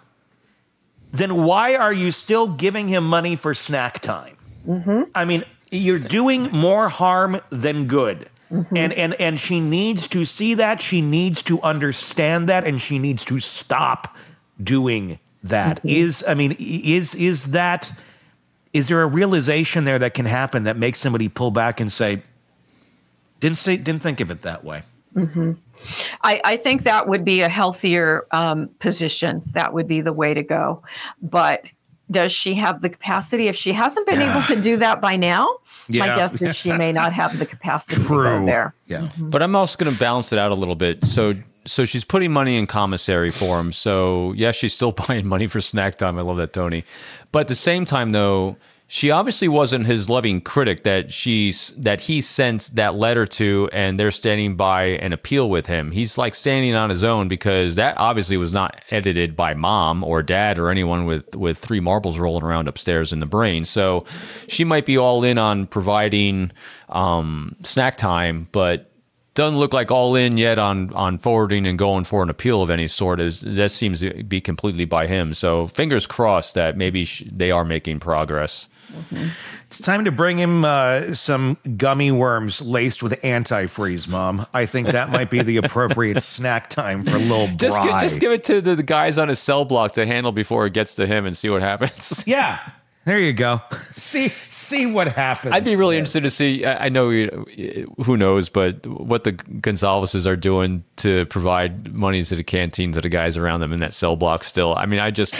then why are you still giving him money for snack time? Mm-hmm. I mean, you're doing more harm than good. Mm-hmm. And and and she needs to see that. She needs to understand that, and she needs to stop doing that. Mm-hmm. Is I mean, is is that? Is there a realization there that can happen that makes somebody pull back and say, "Didn't say, didn't think of it that way"? Mm-hmm. I, I think that would be a healthier um, position. That would be the way to go. But does she have the capacity? If she hasn't been able to do that by now, yeah. my guess is she may not have the capacity True. to go there. Yeah. Mm-hmm. But I'm also going to balance it out a little bit. So. So she's putting money in commissary for him. So, yes, she's still buying money for snack time. I love that, Tony. But at the same time, though, she obviously wasn't his loving critic that she's that he sent that letter to, and they're standing by an appeal with him. He's like standing on his own because that obviously was not edited by mom or dad or anyone with, with three marbles rolling around upstairs in the brain. So she might be all in on providing um, snack time, but doesn't look like all in yet on on forwarding and going for an appeal of any sort. Is that seems to be completely by him. So fingers crossed that maybe sh- they are making progress. Mm-hmm. It's time to bring him uh, some gummy worms laced with antifreeze, Mom. I think that might be the appropriate snack time for little Bri. Just, give, just give it to the, the guys on his cell block to handle before it gets to him and see what happens. Yeah. There you go. See see what happens. I'd be really interested to see, I know, who knows, but what the Gonzaleses are doing to provide money to the canteens of the guys around them in that cell block still. I mean, I just...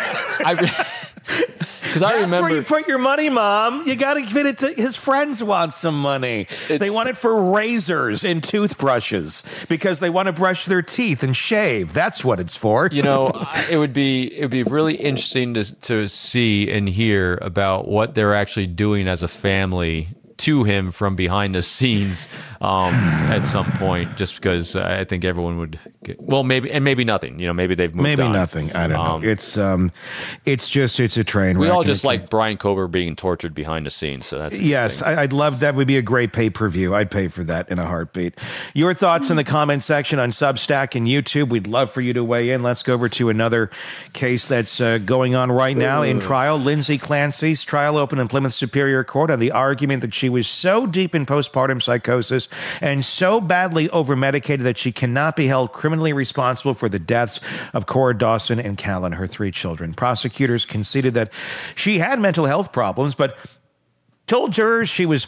I, Because I remember, that's where you put your money, Mom. You got to give it to his friends. Want some money? They want it for razors and toothbrushes because they want to brush their teeth and shave. That's what it's for. You know, it would be it would be really interesting to to see and hear about what they're actually doing as a family to him from behind the scenes um, at some point, just because uh, I think everyone would get, well, maybe, and maybe nothing, you know, maybe they've moved maybe on. nothing. I don't um, know. It's, um, it's just, it's a train we wreck. all just like Brian Kober being tortured behind the scenes. So that's, yes, I, I'd love that would be a great pay per view. I'd pay for that in a heartbeat. Your thoughts in the comment section on Substack and YouTube. We'd love for you to weigh in. Let's go over to another case that's uh, going on right now in trial. Lindsay Clancy's trial opened in Plymouth Superior Court on the argument that she was so deep in postpartum psychosis and so badly over-medicated that she cannot be held criminally responsible for the deaths of Cora Dawson and Callan, her three children. Prosecutors conceded that she had mental health problems, but told jurors she was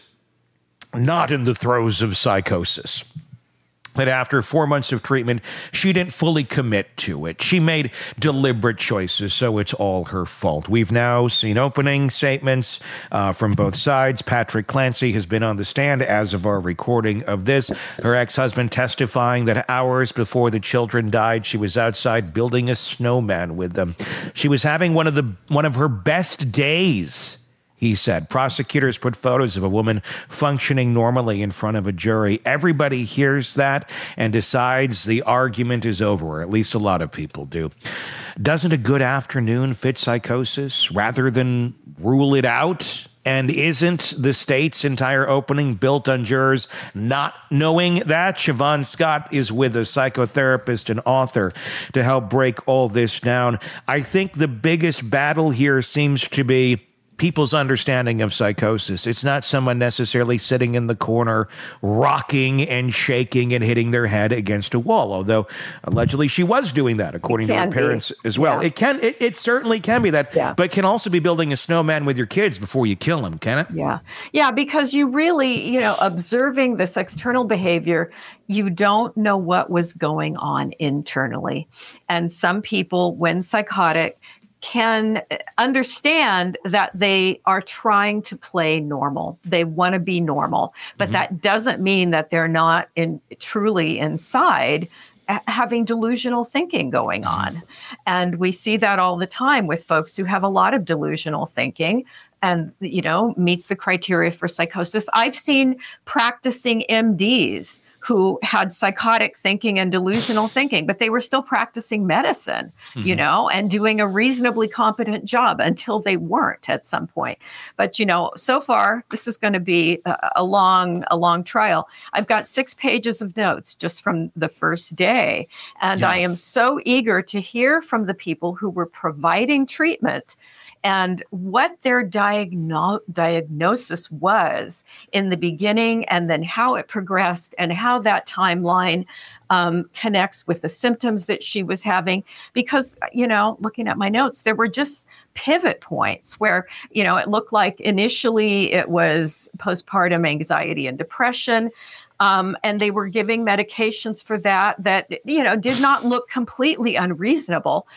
not in the throes of psychosis. That after four months of treatment, she didn't fully commit to it. She made deliberate choices, so it's all her fault. We've now seen opening statements uh, from both sides. Patrick Clancy has been on the stand as of our recording of this. Her ex-husband testifying that hours before the children died, she was outside building a snowman with them. She was having one of the one of her best days, he said. Prosecutors put photos of a woman functioning normally in front of a jury. Everybody hears that and decides the argument is over, or at least a lot of people do. Doesn't a good afternoon fit psychosis rather than rule it out? And isn't the state's entire opening built on jurors not knowing that? Siobhan Scott is with a psychotherapist and author to help break all this down. I think the biggest battle here seems to be people's understanding of psychosis. It's not someone necessarily sitting in the corner, rocking and shaking and hitting their head against a wall, although allegedly she was doing that, according to her parents be. as well. Yeah. It can, it, it certainly can be that, yeah. but it can also be building a snowman with your kids before you kill them, can it? Yeah. Yeah, because you really, you know, observing this external behavior, you don't know what was going on internally. And some people, when psychotic, can understand that they are trying to play normal. They want to be normal, but mm-hmm. that doesn't mean that they're not in truly inside having delusional thinking going on. And we see that all the time with folks who have a lot of delusional thinking and, you know, meets the criteria for psychosis. I've seen practicing M Ds who had psychotic thinking and delusional thinking, but they were still practicing medicine, mm-hmm. you know, and doing a reasonably competent job until they weren't at some point. But, you know, so far, this is going to be a, a long, a long trial. I've got six pages of notes just from the first day. And yeah. I am so eager to hear from the people who were providing treatment and what their diagno- diagnosis was in the beginning, and then how it progressed and how that timeline um, connects with the symptoms that she was having. Because, you know, looking at my notes, there were just pivot points where, you know, it looked like initially it was postpartum anxiety and depression. Um, and they were giving medications for that that, you know, did not look completely unreasonable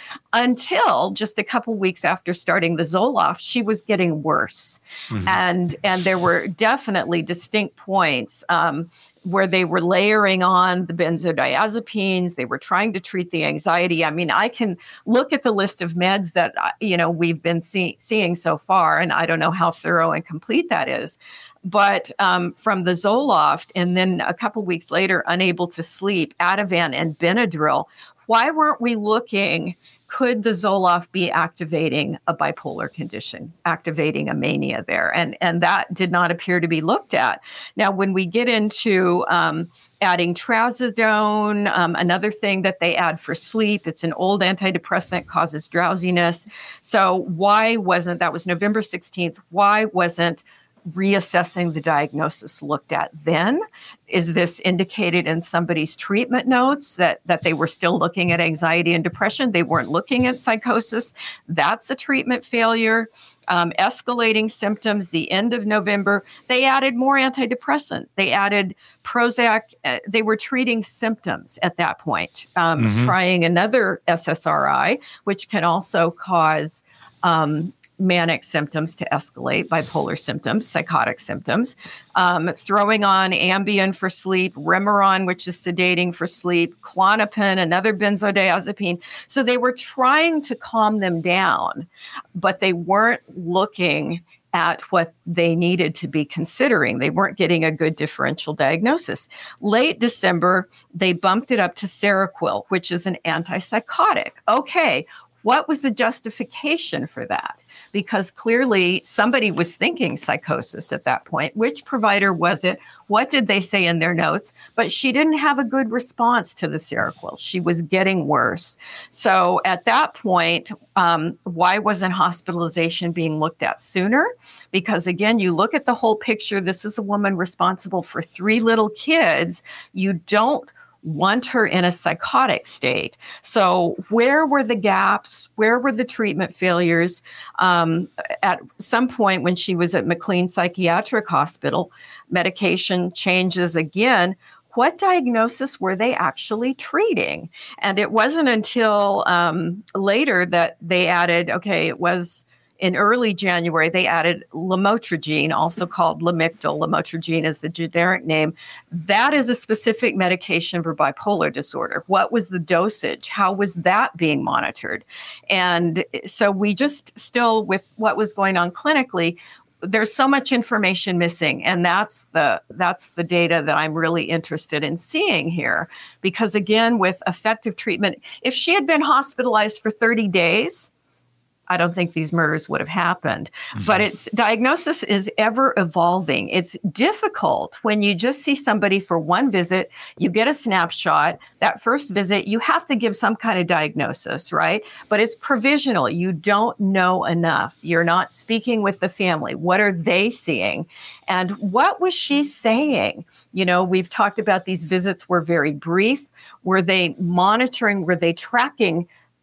until just a couple weeks after starting the Zoloft, she was getting worse. Mm-hmm. And and there were definitely distinct points um, where they were layering on the benzodiazepines. They were trying to treat the anxiety. I mean, I can look at the list of meds that, you know, we've been see- seeing so far, and I don't know how thorough and complete that is. But um, from the Zoloft, and then a couple weeks later, unable to sleep, Ativan and Benadryl, why weren't we looking, could the Zoloft be activating a bipolar condition, activating a mania there? And, and that did not appear to be looked at. Now, when we get into um, adding trazodone, um, another thing that they add for sleep, it's an old antidepressant, causes drowsiness. So why wasn't, that was November sixteenth, why wasn't reassessing the diagnosis looked at then? Is this indicated in somebody's treatment notes that, that they were still looking at anxiety and depression? They weren't looking at psychosis. That's a treatment failure. Um, escalating symptoms, the end of November, they added more antidepressant. They added Prozac. Uh, they were treating symptoms at that point, um, mm-hmm. trying another S S R I, which can also cause um, manic symptoms to escalate, bipolar symptoms, psychotic symptoms, um, throwing on Ambien for sleep, Remeron, which is sedating for sleep, Klonopin, another benzodiazepine. So they were trying to calm them down, but they weren't looking at what they needed to be considering. They weren't getting a good differential diagnosis. Late December, they bumped it up to Seroquel, which is an antipsychotic. Okay. What was the justification for that? Because clearly somebody was thinking psychosis at that point. Which provider was it? What did they say in their notes? But she didn't have a good response to the Seroquel. She was getting worse. So at that point, um, why wasn't hospitalization being looked at sooner? Because again, you look at the whole picture. This is a woman responsible for three little kids. You don't want her in a psychotic state. So where were the gaps? Where were the treatment failures? Um, at some point when she was at McLean Psychiatric Hospital, medication changes again. What diagnosis were they actually treating? And it wasn't until um, later that they added, okay, it was in early January, they added lamotrigine, also called Lamictal. Lamotrigine is the generic name. That is a specific medication for bipolar disorder. What was the dosage? How was that being monitored? And so we just still, with what was going on clinically, there's so much information missing. And that's the that's the data that I'm really interested in seeing here. Because again, with effective treatment, if she had been hospitalized for thirty days, I don't think these murders would have happened. Mm-hmm. But its diagnosis is ever evolving. It's difficult when you just see somebody for one visit, you get a snapshot. That first visit, you have to give some kind of diagnosis, right? But it's provisional. You don't know enough. You're not speaking with the family. What are they seeing? And what was she saying? You know, we've talked about these visits were very brief. Were they monitoring? Were they tracking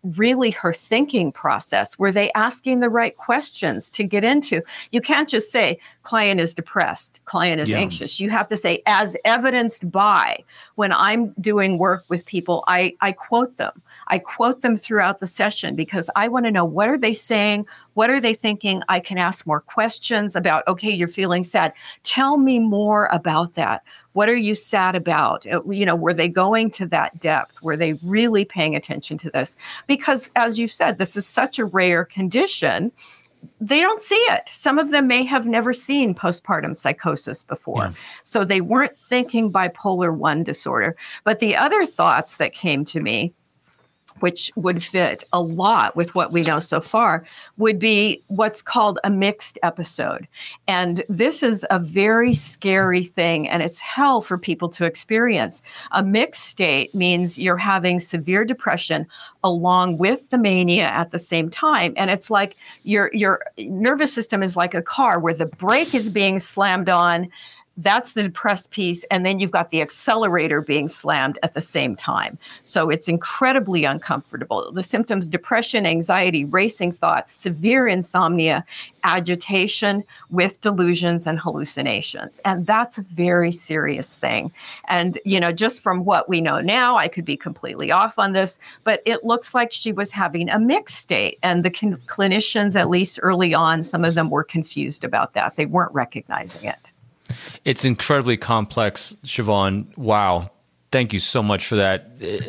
really her thinking process? Were they asking the right questions to get into? You can't just say client is depressed, client is Yeah. anxious. You have to say, as evidenced by. When I'm doing work with people, I, I quote them. I quote them throughout the session because I want to know, what are they saying? What are they thinking? I can ask more questions about, okay, you're feeling sad. Tell me more about that. What are you sad about? Uh, You know, were they going to that depth? Were they really paying attention to this? Because as you've said, this is such a rare condition. They don't see it. Some of them may have never seen postpartum psychosis before. Yeah. So they weren't thinking bipolar one disorder. But the other thoughts that came to me, which would fit a lot with what we know so far, would be what's called a mixed episode. And this is a very scary thing, and it's hell for people to experience. A mixed state means you're having severe depression along with the mania at the same time. And it's like your, your nervous system is like a car where the brake is being slammed on. That's the depressed piece. And then you've got the accelerator being slammed at the same time. So it's incredibly uncomfortable. The symptoms: depression, anxiety, racing thoughts, severe insomnia, agitation with delusions and hallucinations. And that's a very serious thing. And, you know, just from what we know now, I could be completely off on this, but it looks like she was having a mixed state. And the con- clinicians, at least early on, some of them were confused about that. They weren't recognizing it. It's incredibly complex, Siobhan. Wow. Thank you so much for that.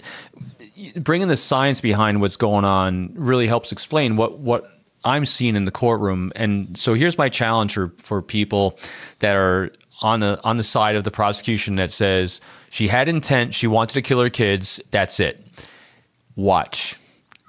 Bringing the science behind what's going on really helps explain what, what I'm seeing in the courtroom. And so here's my challenge for, for people that are on the on the side of the prosecution that says she had intent, she wanted to kill her kids, that's it. Watch.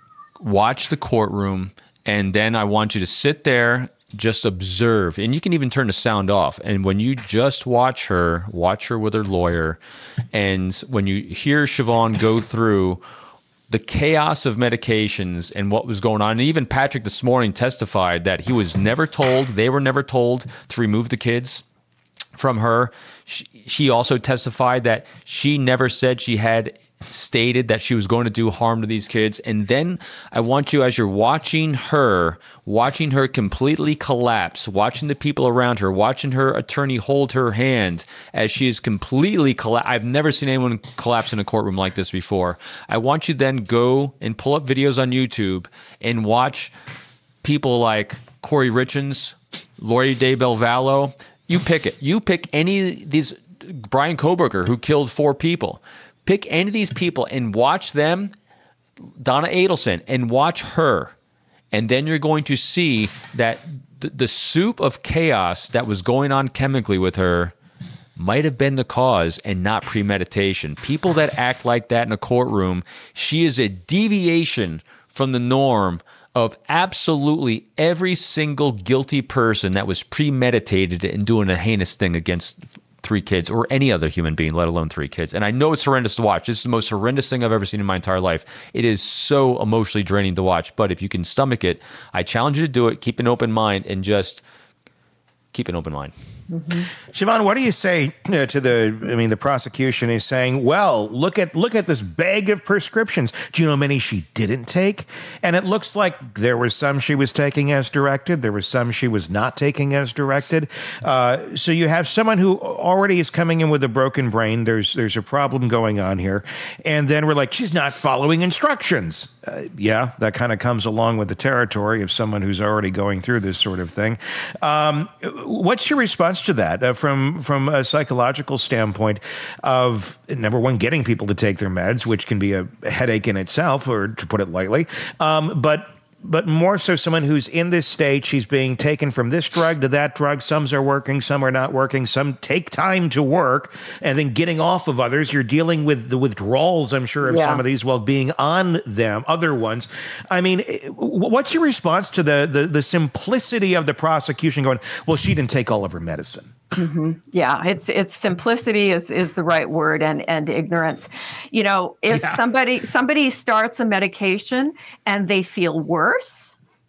Watch the courtroom, and then I want you to sit there, just observe, and you can even turn the sound off. And when you just watch her, watch her with her lawyer, and when you hear Siobhan go through the chaos of medications and what was going on, and even Patrick this morning testified that he was never told, they were never told to remove the kids from her. She, she also testified that she never said she had stated that she was going to do harm to these kids. And then I want you, as you're watching her, watching her completely collapse, watching the people around her, watching her attorney hold her hand as she is completely collapsed. I've never seen anyone collapse in a courtroom like this before. I want you then go and pull up videos on YouTube and watch people like Corey Richins, Lori Day Belvallo. You pick it. You pick any of these, Brian Kohberger, who killed four people. Pick any of these people and watch them, Donna Adelson, and watch her. And then you're going to see that the, the soup of chaos that was going on chemically with her might have been the cause and not premeditation. People that act like that in a courtroom, she is a deviation from the norm of absolutely every single guilty person that was premeditated in doing a heinous thing against three kids or any other human being, let alone three kids. And I know it's horrendous to watch. This is the most horrendous thing I've ever seen in my entire life. It is so emotionally draining to watch. But if you can stomach it, I challenge you to do it. Keep an open mind and just keep an open mind. Mm-hmm. Siobhan, what do you say uh, to the, I mean, the prosecution is saying, well, look at look at this bag of prescriptions. Do you know how many she didn't take? And it looks like there were some she was taking as directed. There were some she was not taking as directed. Uh, so you have someone who already is coming in with a broken brain. There's there's a problem going on here. And then we're like, she's not following instructions. Uh, yeah, that kind of comes along with the territory of someone who's already going through this sort of thing. Um, what's your response to that uh, from from a psychological standpoint of, number one, getting people to take their meds, which can be a headache in itself, or to put it lightly, um, but but more so someone who's in this state, she's being taken from this drug to that drug. Some are working, some are not working, some take time to work, and then getting off of others. You're dealing with the withdrawals, I'm sure, of Yeah. some of these while being on them, other ones. I mean, what's your response to the, the, the simplicity of the prosecution going, well, she didn't take all of her medicine? Mm-hmm. Yeah, it's it's simplicity is is the right word, and and ignorance. You know, if Yeah. somebody somebody starts a medication and they feel worse,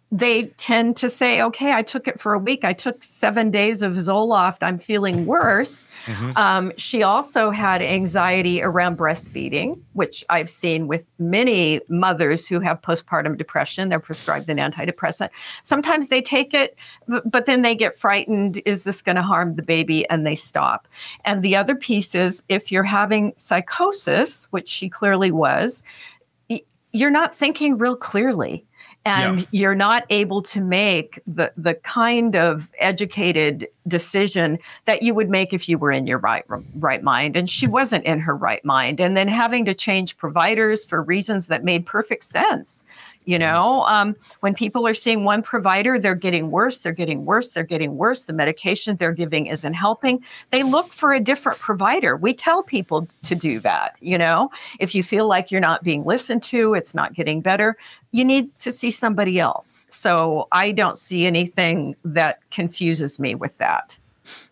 they tend to say, okay, I took it for a week. I took seven days of Zoloft. I'm feeling worse. Mm-hmm. Um, she also had anxiety around breastfeeding, which I've seen with many mothers who have postpartum depression. They're prescribed an antidepressant. Sometimes they take it, but then they get frightened. Is this going to harm the baby? And they stop. And the other piece is if you're having psychosis, which she clearly was, you're not thinking real clearly. And yeah. you're not able to make the, the kind of educated decision that you would make if you were in your right right mind. And she wasn't in her right mind. And then having to change providers for reasons that made perfect sense. You know, um, when people are seeing one provider, they're getting worse, they're getting worse, they're getting worse. The medication they're giving isn't helping. They look for a different provider. We tell people to do that. You know, if you feel like you're not being listened to, it's not getting better, you need to see somebody else. So I don't see anything that confuses me with that.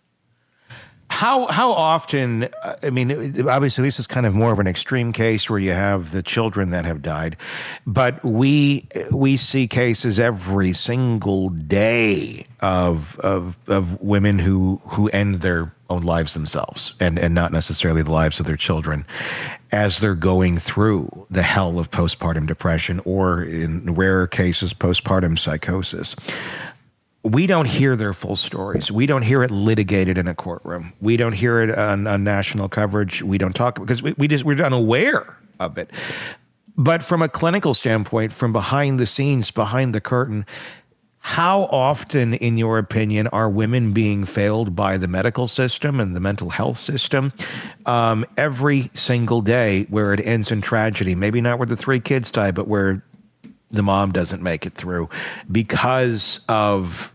How how often, I mean, obviously this is kind of more of an extreme case where you have the children that have died, but we we see cases every single day of of of women who who end their own lives themselves and, and not necessarily the lives of their children as they're going through the hell of postpartum depression or in rare cases, postpartum psychosis. We don't hear their full stories. We don't hear it litigated in a courtroom. We don't hear it on, on national coverage. We don't talk because we, we just we're unaware of it. But from a clinical standpoint, from behind the scenes, behind the curtain, how often, in your opinion, are women being failed by the medical system and the mental health system um, every single day where it ends in tragedy? Maybe not where the three kids die, but where the mom doesn't make it through because of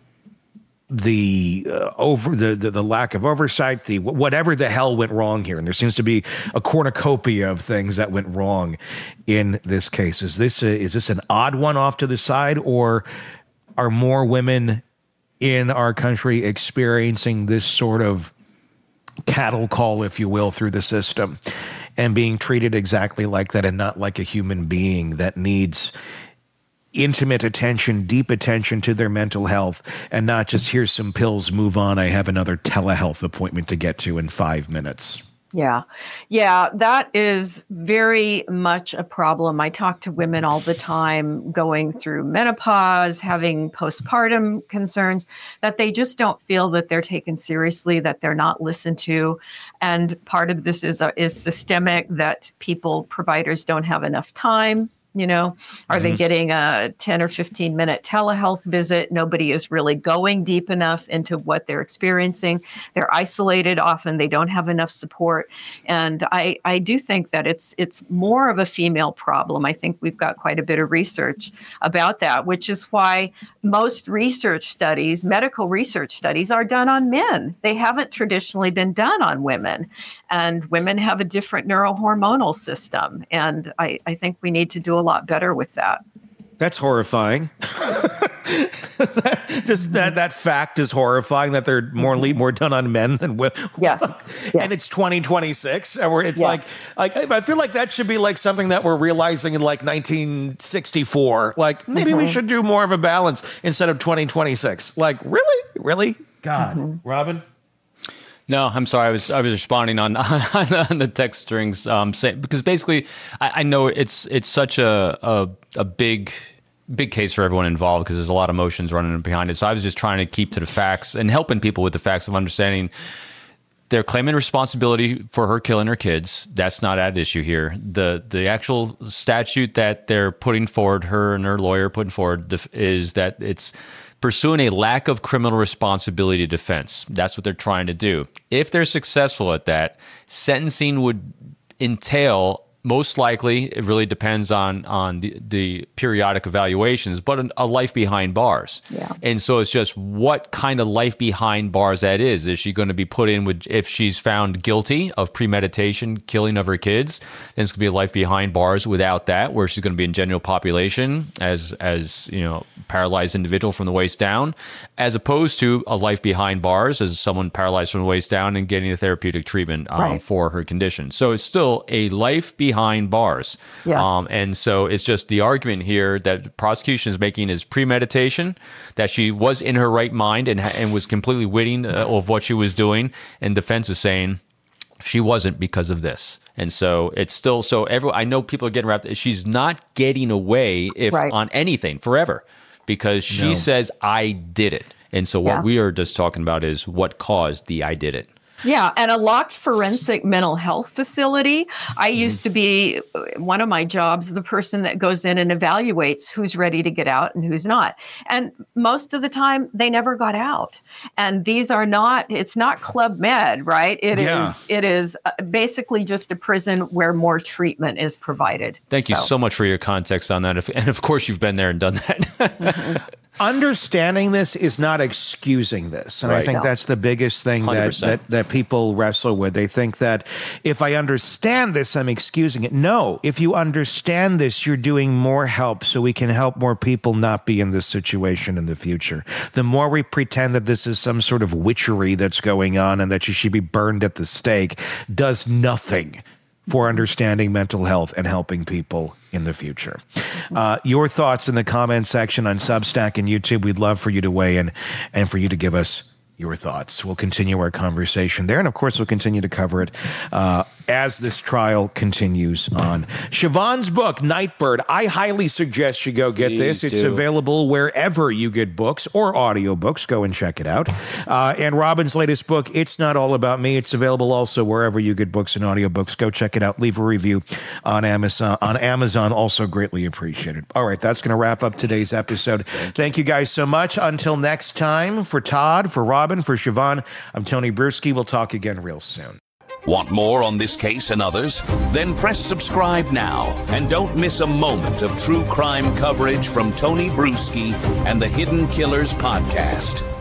the uh, over the, the the lack of oversight, the whatever the hell went wrong here. And there seems to be a cornucopia of things that went wrong in this case. Is this a, is this an odd one off to the side, or are more women in our country experiencing this sort of cattle call, if you will, through the system and being treated exactly like that and not like a human being that needs intimate attention, deep attention to their mental health, and not just here's some pills, move on, I have another telehealth appointment to get to in five minutes. Yeah. Yeah, that is very much a problem. I talk to women all the time going through menopause, having postpartum concerns, that they just don't feel that they're taken seriously, that they're not listened to. And part of this is, uh, is systemic, that people, providers don't have enough time. You know, are mm-hmm. they getting a ten or fifteen minute telehealth visit? Nobody is really going deep enough into what they're experiencing. They're isolated. Often they don't have enough support. And I, I do think that it's it's more of a female problem. I think we've got quite a bit of research about that, which is why most research studies, medical research studies, are done on men. They haven't traditionally been done on women. And women have a different neurohormonal system. And I, I think we need to do a lot better with that. That's horrifying. Just that that fact is horrifying that they're more more done on men than women. Yes, yes. And it's twenty twenty-six, and where it's yeah. like, like I feel like that should be like something that we're realizing in like nineteen sixty-four. Like maybe mm-hmm. we should do more of a balance instead of twenty twenty-six. Like really, really, God, mm-hmm. Robin. No, I'm sorry. I was I was responding on on the text strings, um, say, because basically I, I know it's it's such a, a a big big case for everyone involved because there's a lot of emotions running behind it. So I was just trying to keep to the facts and helping people with the facts of understanding they're claiming responsibility for her killing her kids. That's not at issue here. The the actual statute that they're putting forward, her and her lawyer putting forward, is that it's pursuing a lack of criminal responsibility defense. That's what they're trying to do. If they're successful at that, sentencing would entail, most likely, it really depends on on the, the periodic evaluations, but an, a life behind bars. Yeah. And so it's just what kind of life behind bars that is. Is she going to be put in with, if she's found guilty of premeditation, killing of her kids, then it's going to be a life behind bars without that, where she's going to be in general population as, as you know, paralyzed individual from the waist down, as opposed to a life behind bars as someone paralyzed from the waist down and getting a therapeutic treatment um, right. for her condition. So it's still a life behind behind bars. Yes. Um, and so it's just the argument here that the prosecution is making is premeditation, that she was in her right mind and and was completely witting uh, of what she was doing, and defense is saying she wasn't because of this. And so it's still so every I know people are getting wrapped. She's not getting away if Right. on anything forever, because she No. says I did it. And so what Yeah. we are just talking about is what caused the I did it. Yeah, and a locked forensic mental health facility. I used to be one of my jobs, the person that goes in and evaluates who's ready to get out and who's not. And most of the time, they never got out. And these are not, it's not Club Med, right? It Yeah. is, it is uh, basically just a prison where more treatment is provided. Thank you so much for your context on that. If, and of course, you've been there and done that. Understanding this is not excusing this. And I Right. think No. that's the biggest thing one hundred that, percent. that, that people wrestle with. They think that if I understand this, I'm excusing it. No, if you understand this, you're doing more help so we can help more people not be in this situation in the future. The more we pretend that this is some sort of witchery that's going on and that you should be burned at the stake does nothing for understanding mental health and helping people in the future. Uh, your thoughts in the comment section on Substack and YouTube. We'd love for you to weigh in and for you to give us your thoughts. We'll continue our conversation there. And of course, we'll continue to cover it uh, as this trial continues on. Siobhan's book, Nightbird, I highly suggest you go get Please this. It's do. available wherever you get books or audiobooks. Go and check it out. Uh, and Robin's latest book, It's Not All About Me. It's available also wherever you get books and audiobooks. Go check it out. Leave a review on Amazon. On Amazon, also greatly appreciated. All right, that's going to wrap up today's episode. Thank you guys so much. Until next time, for Todd, for Robin, for Siobhan, I'm Tony Bruschi. We'll talk again real soon. Want more on this case and others? Then press subscribe now and don't miss a moment of true crime coverage from Tony Bruschi and the Hidden Killers podcast.